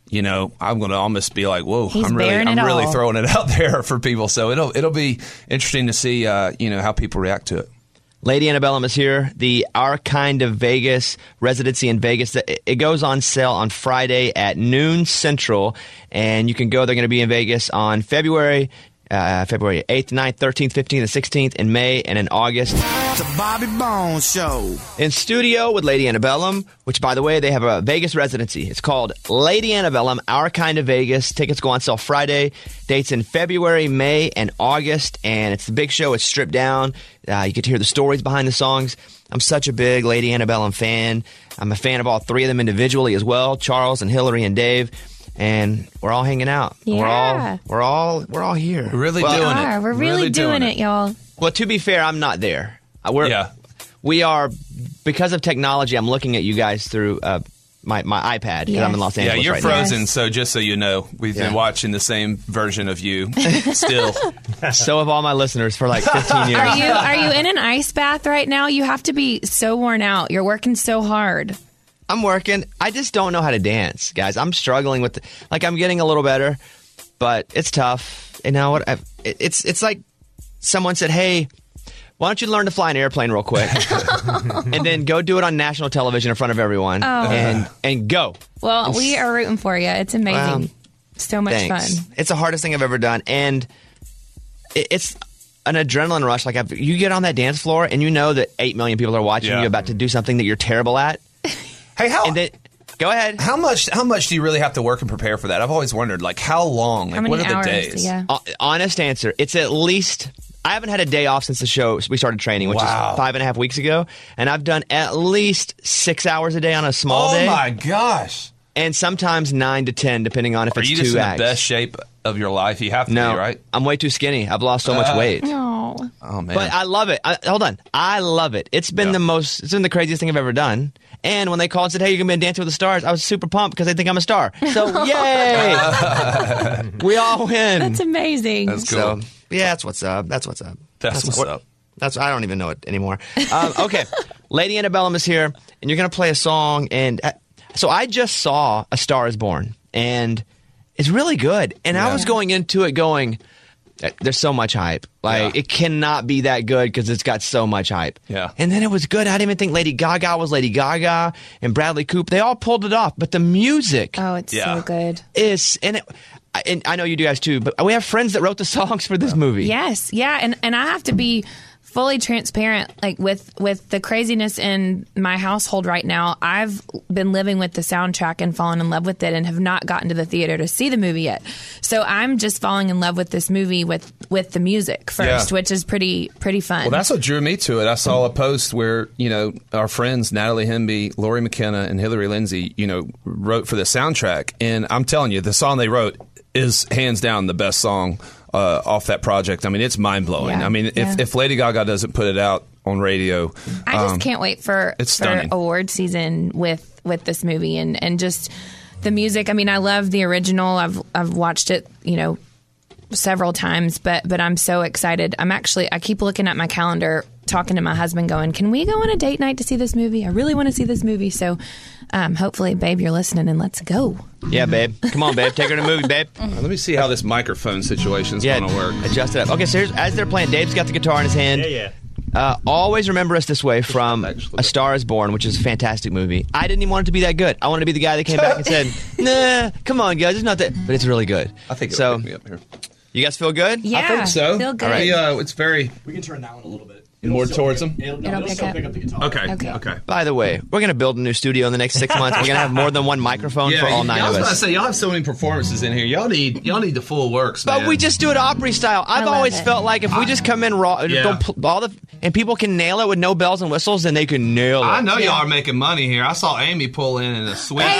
I'm going to almost be like, whoa, I'm really throwing it out there for people. So it'll be interesting to see, how people react to it. Lady Antebellum is here. The Our Kind of Vegas residency in Vegas. It goes on sale on Friday at noon Central, and you can go. They're going to be in Vegas on February 8th, 9th, 13th, 15th, and 16th, in May, and in August. The Bobby Bones Show. In studio with Lady Antebellum, which, by the way, they have a Vegas residency. It's called Lady Antebellum, Our Kind of Vegas. Tickets go on sale Friday. Dates in February, May, and August. And it's the big show. It's stripped down. You get to hear the stories behind the songs. I'm such a big Lady Antebellum fan. I'm a fan of all three of them individually as well, Charles and Hillary and Dave. And we're all hanging out. Yeah. We're all here. We're really doing it. We're really doing it, y'all. Well, to be fair, I'm not there. We are, because of technology, I'm looking at you guys through my iPad because I'm in Los Angeles. Yeah, you're right frozen, now. so just so you know, we've been watching the same version of you still. So have all my listeners for like 15 years. Are you in an ice bath right now? You have to be so worn out. You're working so hard. I'm working. I just don't know how to dance, guys. I'm struggling with I'm getting a little better, but it's tough. You know what? It's like someone said, "Hey, why don't you learn to fly an airplane real quick, and then go do it on national television in front of everyone, and go." Well, we are rooting for you. It's amazing. So much fun. It's the hardest thing I've ever done, and it's an adrenaline rush. You get on that dance floor, and you know that 8 million people are watching you about to do something that you're terrible at. Hey, go ahead. How much do you really have to work and prepare for that? I've always wondered, how long? How many what are hours? the days? Yeah. Honest answer, it's at least. I haven't had a day off since the show we started training, which is 5.5 weeks ago, and I've done at least 6 hours a day on a small day. Oh my gosh! And sometimes 9 to 10, depending on if it's 2 acts. Are you just in the best shape of your life? You have to be, right? I'm way too skinny. I've lost so much weight. No. Oh man! But I love it. Hold on, I love it. It's been it's been the craziest thing I've ever done. And when they called and said, "Hey, you're gonna be in Dancing with the Stars," I was super pumped because they think I'm a star. So yay! We all win. That's amazing. That's cool. So, that's what's up. That's what's up. That's what's up. I don't even know it anymore. Okay, Lady Antebellum is here, and you're gonna play a song. And so I just saw A Star Is Born, and it's really good. And I was going into it going, there's so much hype. It cannot be that good because it's got so much hype. Yeah. And then it was good. I didn't even think Lady Gaga was Lady Gaga and Bradley Cooper. They all pulled it off. But the music. Oh, it's so good. And I know you do guys too, but we have friends that wrote the songs for this movie. Yes. Yeah. And I have to be fully transparent, with the craziness in my household right now. I've been living with the soundtrack and fallen in love with it and have not gotten to the theater to see the movie yet. So I'm just falling in love with this movie with the music first, which is pretty fun. Well, that's what drew me to it. I saw a post where, our friends Natalie Hemby, Lori McKenna, and Hillary Lindsay, wrote for the soundtrack. And I'm telling you, the song they wrote is hands down the best song off that project. I mean, it's mind-blowing. I mean, if Lady Gaga doesn't put it out on radio... I just can't wait for award season with this movie and just the music. I mean, I love the original. I've watched it, several times, but I'm so excited. I keep looking at my calendar talking to my husband going, can we go on a date night to see this movie? I really want to see this movie. So hopefully, babe, you're listening and let's go. Yeah, babe. Come on, babe. Take her to a movie, babe. Let me see how this microphone situation's going to work. Adjust it up. Okay, so as they're playing, Dave's got the guitar in his hand. Yeah. Always remember us this way from A Star is Born, which is a fantastic movie. I didn't even want it to be that good. I wanted to be the guy that came back and said, nah, come on, guys, it's not that. But it's really good. I think it'll pick me up here. You guys feel good? Yeah, I think so. Feel good. All right. It's very... We can turn that one a little bit. More towards them? It'll pick up the guitar. Okay. By the way, we're going to build a new studio in the next 6 months. We're going to have more than one microphone for all 9 of us. I was about to say, y'all have so many performances in here. Y'all need the full works, man. But we just do it Opry style. I've always felt like if we just come in raw, and people can nail it with no bells and whistles, then they can nail it. I know y'all are making money here. I saw Amy pull in a sweet ride.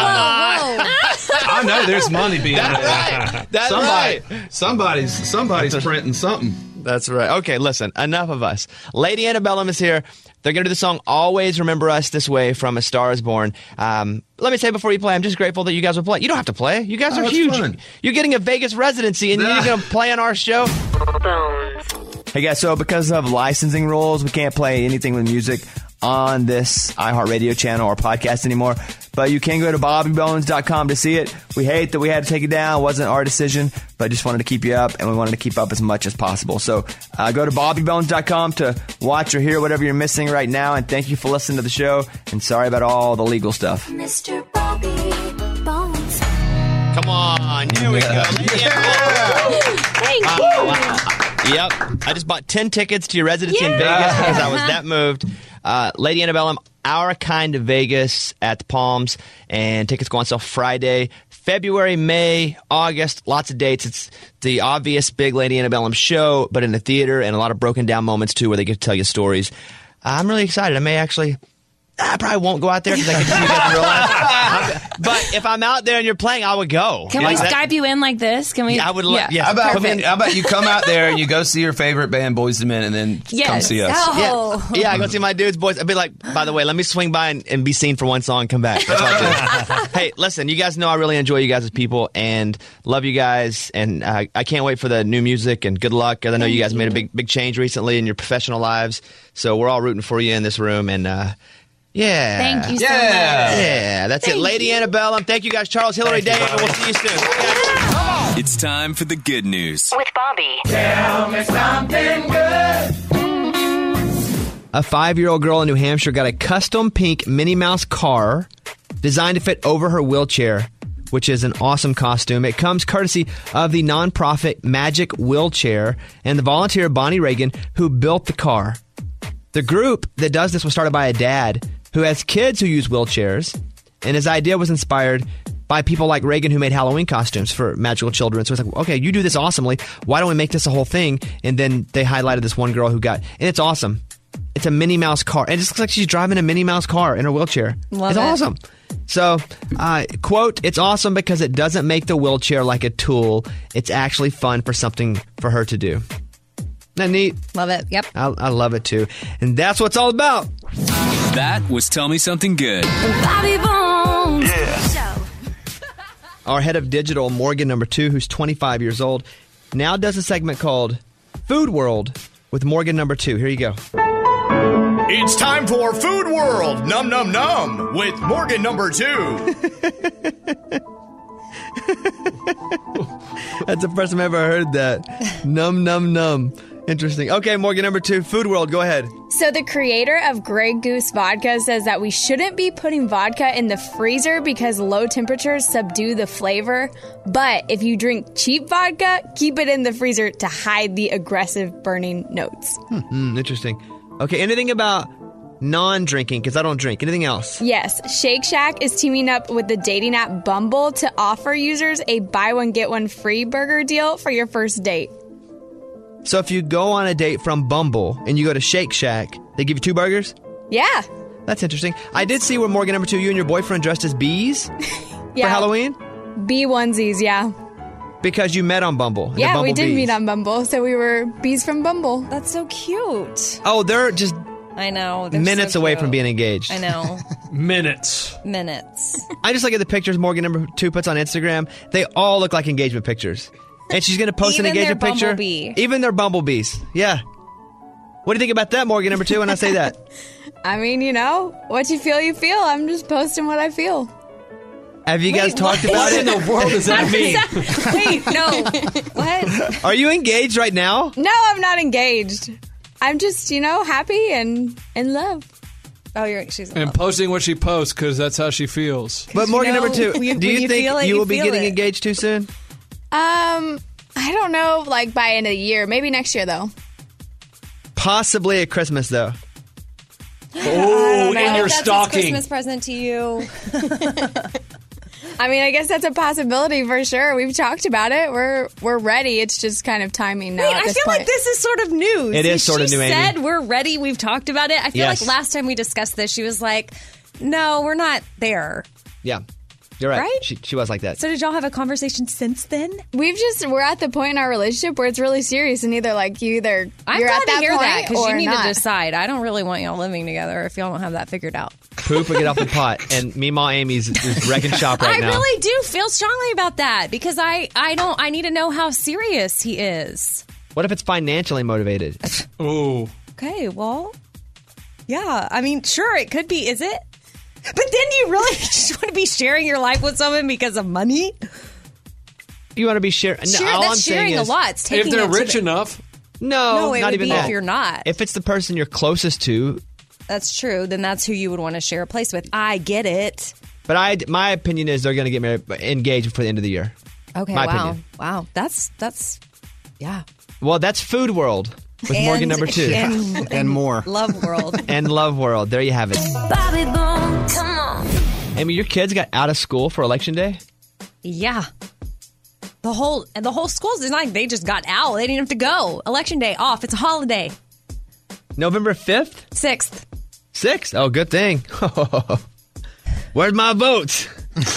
I know there's money being made. That's right. Somebody's printing something. That's right. Okay, listen, enough of us. Lady Antebellum is here. They're going to do the song Always Remember Us This Way from A Star is Born. Let me say before you play, I'm just grateful that you guys will play. You don't have to play. You guys are huge. Fun. You're getting a Vegas residency, and you're going to play on our show. Hey, guys, so because of licensing rules, we can't play anything with music on this iHeartRadio channel or podcast anymore. But you can go to BobbyBones.com to see it. We hate that we had to take it down. It wasn't our decision, but I just wanted to keep you up, and we wanted to keep up as much as possible. So go to BobbyBones.com to watch or hear whatever you're missing right now, and thank you for listening to the show, and sorry about all the legal stuff. Mr. Bobby Bones. Come on. Here we go. Thank you. Yep. I just bought 10 tickets to your residency in Vegas because I was that moved. Lady Antebellum, Our Kind of Vegas at the Palms, and tickets go on sale Friday, February, May, August, lots of dates. It's the obvious big Lady Antebellum show, but in the theater, and a lot of broken down moments too where they get to tell you stories. I'm really excited. I probably won't go out there because I can see you guys in real life. But if I'm out there and you're playing, I would go. Can we Skype you in like this? Can we? Yeah, I would love. Yeah. Yes. How about you come out there and you go see your favorite band, Boyz II Men, and then come see us? Oh. Yeah, I go see my dudes, boys. I'd be like, by the way, let me swing by and be seen for one song and come back. That's what I do. Hey, listen, you guys know I really enjoy you guys as people and love you guys. And I can't wait for the new music and good luck. Because I know you guys made a big change recently in your professional lives. So we're all rooting for you in this room. And yeah. Thank you so much. Yeah, that's it. Lady Antebellum. Thank you guys. Charles, Hillary, Dave, and we'll see you soon. It's time for the good news. With Bobby. Tell me something good. A 5-year-old girl in New Hampshire got a custom pink Minnie Mouse car designed to fit over her wheelchair, which is an awesome costume. It comes courtesy of the nonprofit Magic Wheelchair and the volunteer Bonnie Reagan, who built the car. The group that does this was started by a dad who has kids who use wheelchairs, and his idea was inspired by people like Reagan who made Halloween costumes for magical children. So it's like, okay, you do this awesomely. Why don't we make this a whole thing? And then they highlighted this one girl who got, and it's awesome. It's a Minnie Mouse car. And it just looks like she's driving a Minnie Mouse car in her wheelchair. It's awesome. So, quote, it's awesome because it doesn't make the wheelchair like a tool. It's actually fun for something for her to do. Isn't that neat? Love it. Yep. I love it too. And that's what it's all about. That was Tell Me Something Good. Bobby Bones. Yeah. Our head of digital, Morgan number 2, who's 25 years old, now does a segment called Food World with Morgan number 2. Here you go. It's time for Food World, Num Num Num, with Morgan number 2. That's the first time I've ever heard that. Num Num Num. Interesting. Okay, Morgan number 2, Food World, go ahead. So the creator of Grey Goose Vodka says that we shouldn't be putting vodka in the freezer because low temperatures subdue the flavor. But if you drink cheap vodka, keep it in the freezer to hide the aggressive burning notes. Interesting. Okay, anything about non-drinking, because I don't drink. Anything else? Yes. Shake Shack is teaming up with the dating app Bumble to offer users a buy one, get one free burger deal for your first date. So if you go on a date from Bumble and you go to Shake Shack, they give you 2 burgers? Yeah. That's interesting. I did see where Morgan number 2, you and your boyfriend dressed as bees for Halloween? Bee onesies, yeah. Because you met on Bumble. Yeah, we did meet on Bumble, so we were bees from Bumble. That's so cute. Oh, they're just I know. minutes so away cute. from being engaged. I know. Minutes. I just look at the pictures Morgan number 2 puts on Instagram. They all look like engagement pictures. And she's going to post an engagement picture. Bumblebee. Even their bumblebees. Yeah. What do you think about that, Morgan number 2, when I say that? I mean, what you feel, you feel. I'm just posting what I feel. Have you guys talked about it? What in the world does that mean? Wait, no. What? Are you engaged right now? No, I'm not engaged. I'm just, happy and in love. Oh, she's in And love. posting what she posts because that's how she feels. But Morgan number 2, do you think you will be getting it. engaged too soon? I don't know, like by end of the year. Maybe next year, though. Possibly at Christmas, though. Oh, in your That's stocking. his Christmas present to you. I mean, I guess that's a possibility for sure. We've talked about it. We're ready. It's just kind of timing now. Wait, at I this feel point. like this is sort of news. It is sort of new, She Amy. said we're ready. We've talked about it. I feel Yes. like last time we discussed this, she was like, "No, we're not there." Yeah. You're right. Right? She was like that. So did y'all have a conversation since then? We're at the point in our relationship where it's really serious, and either I'm you're glad at that to hear point that because or you need not. to decide. I don't really want y'all living together if y'all don't have that figured out. Poop or get off the pot. And Meemaw Amy's is wrecking shop right now. I really do feel strongly about that because I need to know how serious he is. What if it's financially motivated? Ooh. Okay, well, yeah. I mean, sure, it could be. Is it? But then you really just want to be sharing your life with someone because of money? You want to be sharing? No, all I'm That's saying sharing is, a lot. It's taking If they're it to rich the- enough. No, it not would even be that. if you're not. If it's the person you're closest to, That's true. Then that's who you would want to share a place with. I get it. but my opinion is they're going to get engaged before the end of the year. Okay. My Wow. opinion. Wow. That's yeah. Well, that's Food World with Morgan number 2. And more. Love World. And Love World. There you have it. Bobby Bones, come on. Amy, your kids got out of school for Election Day? Yeah. The whole schools, it's not like they just got out. They didn't have to go. Election day off. It's a holiday. November 5th? 6th. 6th? Oh, good thing. Where's my votes?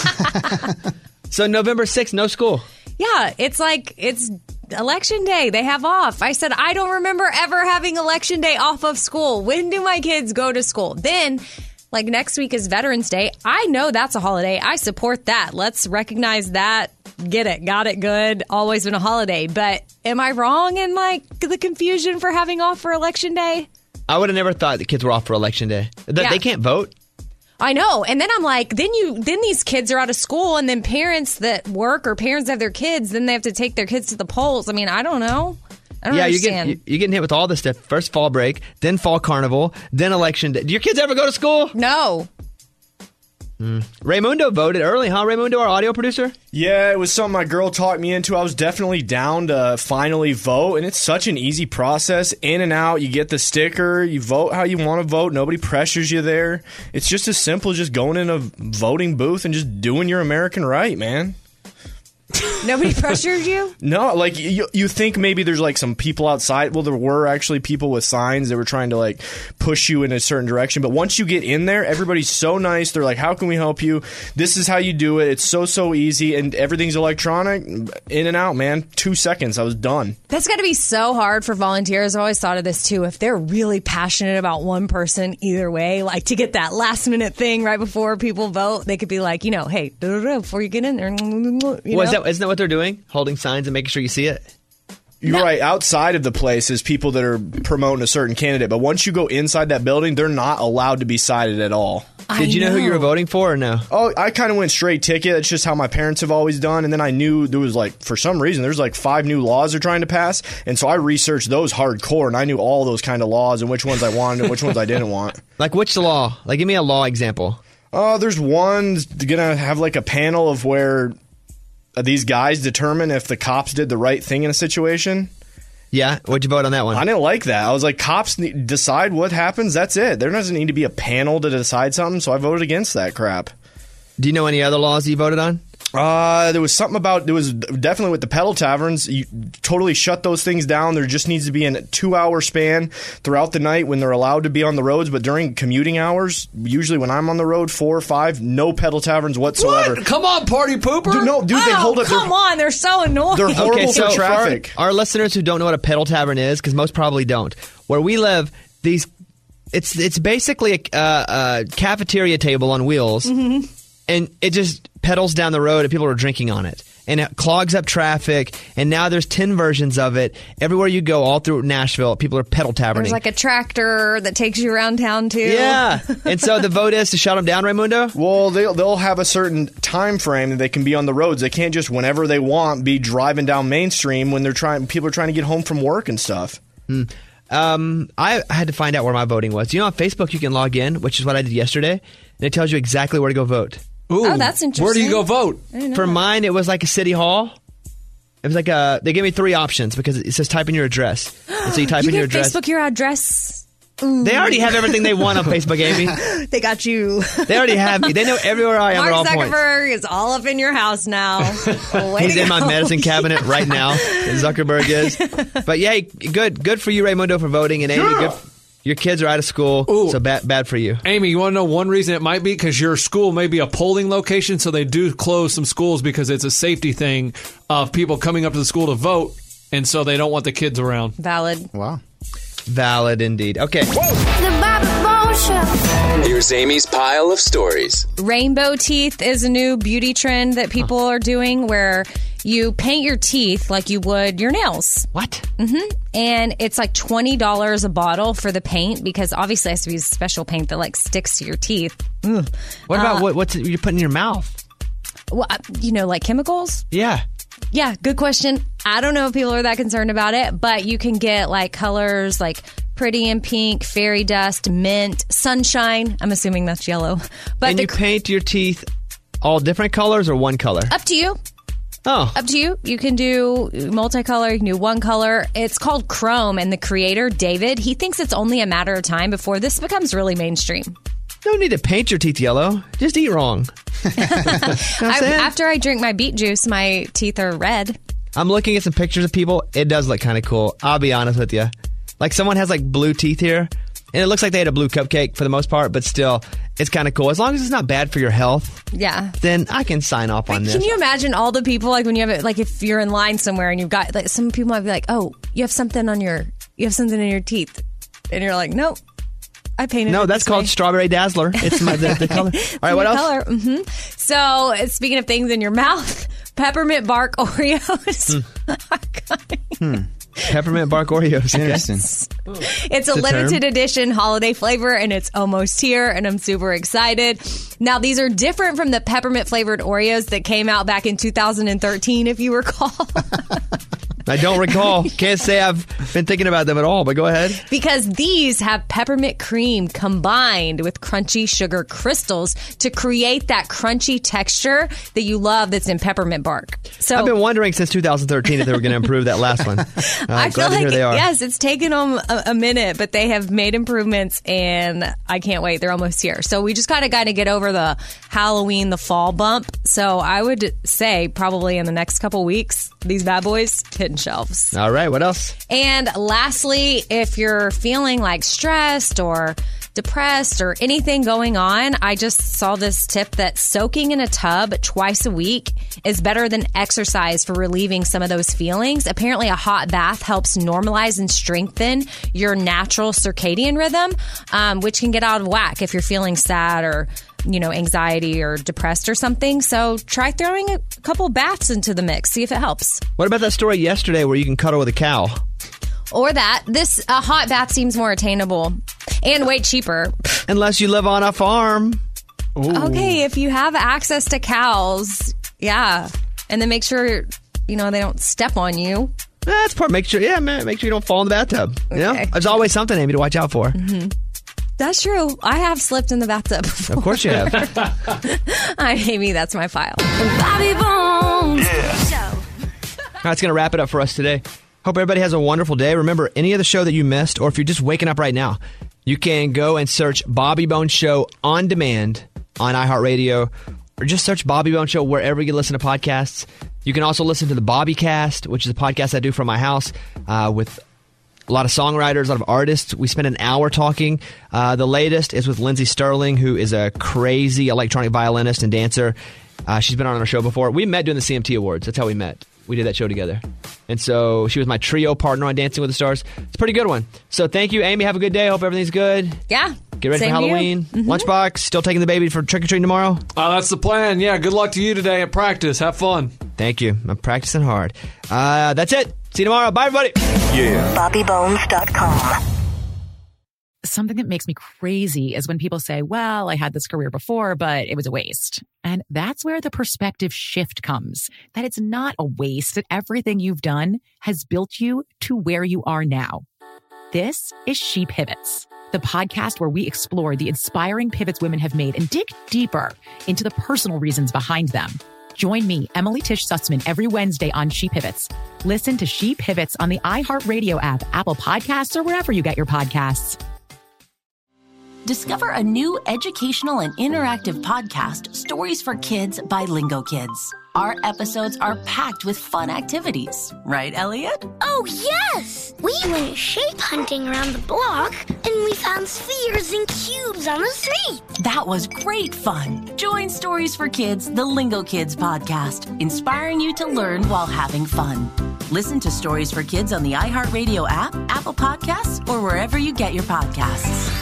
So November 6th, no school. Yeah, it's election day. They have off. I said, I don't remember ever having election day off of school. When do my kids go to school? Then, like next week is Veterans Day. I know that's a holiday. I support that. Let's recognize that. Get it. Got it. Good. Always been a holiday. But am I wrong in like the confusion for having off for election day? I would have never thought the kids were off for Election Day. They can't vote. I know. And then I'm like, then these kids are out of school, and then parents that work or parents have their kids, then they have to take their kids to the polls. I mean, I don't know. I don't understand. You're getting hit with all this stuff. First fall break, then fall carnival, then Election Day. Do your kids ever go to school? No. Raymundo voted early, huh? Raymundo, our audio producer? Yeah, it was something my girl talked me into. I was definitely down to finally vote, and it's such an easy process. In and out, you get the sticker, you vote how you want to vote. Nobody pressures you there. It's just as simple as just going in a voting booth and just doing your American right, man. Nobody pressured you? No, like you think maybe there's like some people outside. Well, there were actually people with signs that were trying to like push you in a certain direction. But once you get in there, everybody's so nice. They're like, "How can we help you? This is how you do it. It's so easy, and everything's electronic. In and out, man. 2 seconds, I was done." That's got to be so hard for volunteers. I always thought of this too. If they're really passionate about one person, either way, like to get that last minute thing right before people vote, they could be like, hey, before you get in there. Isn't that what they're doing? Holding signs and making sure you see it? You're right. Outside of the place is people that are promoting a certain candidate. But once you go inside that building, they're not allowed to be cited at all. Did you know who you were voting for or no? Oh, I kind of went straight ticket. It's just how my parents have always done. And then I knew there was like, for some reason, there's like 5 new laws they're trying to pass. And so I researched those hardcore, and I knew all those kind of laws and which ones I wanted and which ones I didn't want. Like which law? Like give me a law example. There's one going to have like a panel of where these guys determine if the cops did the right thing in a situation. Yeah, what'd you vote on that one? I didn't like that. I was like, cops decide what happens. That's it. There doesn't need to be a panel to decide something. So I voted against that crap. Do you know any other laws you voted on? There was something about, it was definitely with the pedal taverns. You totally shut those things down. There just needs to be a 2-hour span throughout the night when they're allowed to be on the roads. But during commuting hours, usually when I'm on the road, 4 or 5, no pedal taverns whatsoever. What? Come on, party pooper. Dude, they hold up. Come on, they're so annoying. They're horrible for traffic. For our listeners who don't know what a pedal tavern is, because most probably don't, where we live, it's basically a cafeteria table on wheels. Mm-hmm. And it just pedals down the road and people are drinking on it. and it clogs up traffic. And now there's 10 versions of it. Everywhere you go, all through Nashville, people are pedal taverning. There's like a tractor that takes you around town too. Yeah. And so the vote is to shut them down, Raymundo? Well, they'll have a certain time frame that they can be on the roads. They can't just whenever they want be driving down Main Street when people are trying to get home from work and stuff. I had to find out where my voting was. You know, on Facebook you can log in, which is what I did yesterday, and it tells you exactly where to go vote. Ooh, oh, that's interesting. Where do you go vote? For mine, it was like a city hall. It was like they gave me 3 options because it says type in your address. And so you type in your address. Facebook your address. Ooh. They already have everything they want on Facebook, Amy. They got you. They already have me. They know everywhere I am at all points. Mark Zuckerberg is all up in your house now. He's in my medicine cabinet right now. Zuckerberg is. But yeah, good for you, Raymundo, for voting. And Amy, good. Your kids are out of school, so bad for you. Amy, you want to know one reason it might be? Because your school may be a polling location, so they do close some schools because it's a safety thing of people coming up to the school to vote, and so they don't want the kids around. Valid. Wow. Valid indeed. Okay. The Bobby Bones Show. Here's Amy's pile of stories. Rainbow teeth is a new beauty trend that people are doing where you paint your teeth like you would your nails. What? Mm-hmm. And it's like $20 a bottle for the paint because obviously it has to be a special paint that like sticks to your teeth. Ugh. What about what's you're putting in your mouth? Well, like chemicals? Yeah. Yeah, good question. I don't know if people are that concerned about it, but you can get like colors like pretty in pink, fairy dust, mint, sunshine. I'm assuming that's yellow. But you paint your teeth all different colors or one color? Up to you. Oh. Up to you. You can do multicolor, you can do one color. It's called Chrome, and the creator, David, he thinks it's only a matter of time before this becomes really mainstream. No need to paint your teeth yellow. Just eat wrong. After I drink my beet juice, my teeth are red. I'm looking at some pictures of people. It does look kind of cool. I'll be honest with you. Like someone has like blue teeth here, and it looks like they had a blue cupcake for the most part, but still, it's kind of cool. As long as it's not bad for your health, yeah, then I can sign off on this. Can you imagine all the people, like when you have it, like if you're in line somewhere and you've got, like some people might be like, oh, you have something in your teeth. And you're like, nope. I painted No, it that's this called way. Strawberry Dazzler. It's the color. All right, what else? Color. Mm-hmm. So, speaking of things in your mouth, peppermint bark Oreos. Peppermint bark Oreos. Interesting. It's a limited edition holiday flavor, and it's almost here, and I'm super excited. Now, these are different from the peppermint flavored Oreos that came out back in 2013, if you recall. I don't recall. Can't say I've been thinking about them at all, but go ahead. Because these have peppermint cream combined with crunchy sugar crystals to create that crunchy texture that you love that's in peppermint bark. So I've been wondering since 2013 if they were going to improve that last one. I feel glad to hear like, they are. yes, it's taken them a minute, but they have made improvements, and I can't wait. They're almost here. So we just got to get over the Halloween, the fall bump. So I would say probably in the next couple weeks, these bad boys hitting shelves. All right, what else? And lastly, if you're feeling like stressed or depressed or anything going on, I just saw this tip that soaking in a tub twice a week is better than exercise for relieving some of those feelings. Apparently, a hot bath helps normalize and strengthen your natural circadian rhythm, which can get out of whack if you're feeling sad or anxiety or depressed or something. So try throwing a couple baths into the mix. See if it helps. What about that story yesterday where you can cuddle with a cow? Or that. A hot bath seems more attainable and way cheaper. Unless you live on a farm. Ooh. Okay, if you have access to cows, yeah. And then make sure, they don't step on you. That's part. Make sure you don't fall in the bathtub. Okay. There's always something, Amy, to watch out for. Mm-hmm. That's true. I have slipped in the bathtub before. Of course you have. Amy, that's my file. Bobby Bones. Yeah. All right, it's going to wrap it up for us today. Hope everybody has a wonderful day. Remember, any of the show that you missed, or if you're just waking up right now, you can go and search Bobby Bones Show on demand on iHeartRadio, or just search Bobby Bones Show wherever you listen to podcasts. You can also listen to the Bobbycast, which is a podcast I do from my house with a lot of songwriters, a lot of artists. We spent an hour talking. The latest is with Lindsey Sterling, who is a crazy electronic violinist and dancer. She's been on our show before. We met doing the CMT Awards. That's how we met. We did that show together. And so she was my trio partner on Dancing with the Stars. It's a pretty good one. So thank you, Amy. Have a good day. Hope everything's good. Yeah. Get ready for Halloween. Mm-hmm. Lunchbox, still taking the baby for trick-or-treating tomorrow? That's the plan. Yeah, good luck to you today at practice. Have fun. Thank you. I'm practicing hard. That's it. See you tomorrow. Bye, everybody. Yeah. BobbyBones.com. Something that makes me crazy is when people say, well, I had this career before, but it was a waste. And that's where the perspective shift comes, that it's not a waste, that everything you've done has built you to where you are now. This is She Pivots, the podcast where we explore the inspiring pivots women have made and dig deeper into the personal reasons behind them. Join me, Emily Tish Sussman, every Wednesday on She Pivots. Listen to She Pivots on the iHeartRadio app, Apple Podcasts, or wherever you get your podcasts. Discover a new educational and interactive podcast, Stories for Kids by Lingo Kids. Our episodes are packed with fun activities. Right, Elliot? Oh, yes! We went shape hunting around the block, and we found spheres and cubes on the street. That was great fun. Join Stories for Kids, the Lingo Kids podcast, inspiring you to learn while having fun. Listen to Stories for Kids on the iHeartRadio app, Apple Podcasts, or wherever you get your podcasts.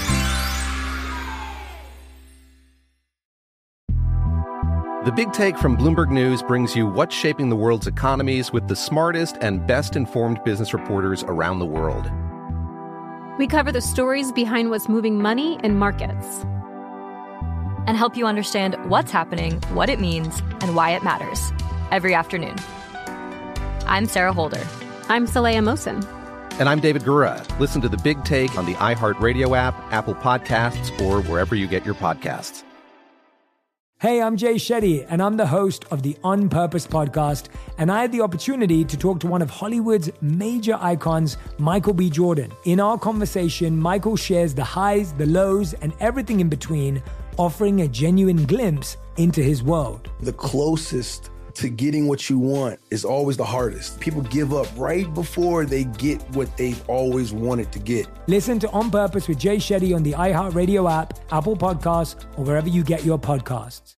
The Big Take from Bloomberg News brings you what's shaping the world's economies with the smartest and best-informed business reporters around the world. We cover the stories behind what's moving money and markets, and help you understand what's happening, what it means, and why it matters every afternoon. I'm Sarah Holder. I'm Saleha Mohsin. And I'm David Gura. Listen to The Big Take on the iHeartRadio app, Apple Podcasts, or wherever you get your podcasts. Hey, I'm Jay Shetty, and I'm the host of the On Purpose podcast, and I had the opportunity to talk to one of Hollywood's major icons, Michael B. Jordan. In our conversation, Michael shares the highs, the lows, and everything in between, offering a genuine glimpse into his world. The closest to getting what you want is always the hardest. People give up right before they get what they've always wanted to get. Listen to On Purpose with Jay Shetty on the iHeartRadio app, Apple Podcasts, or wherever you get your podcasts.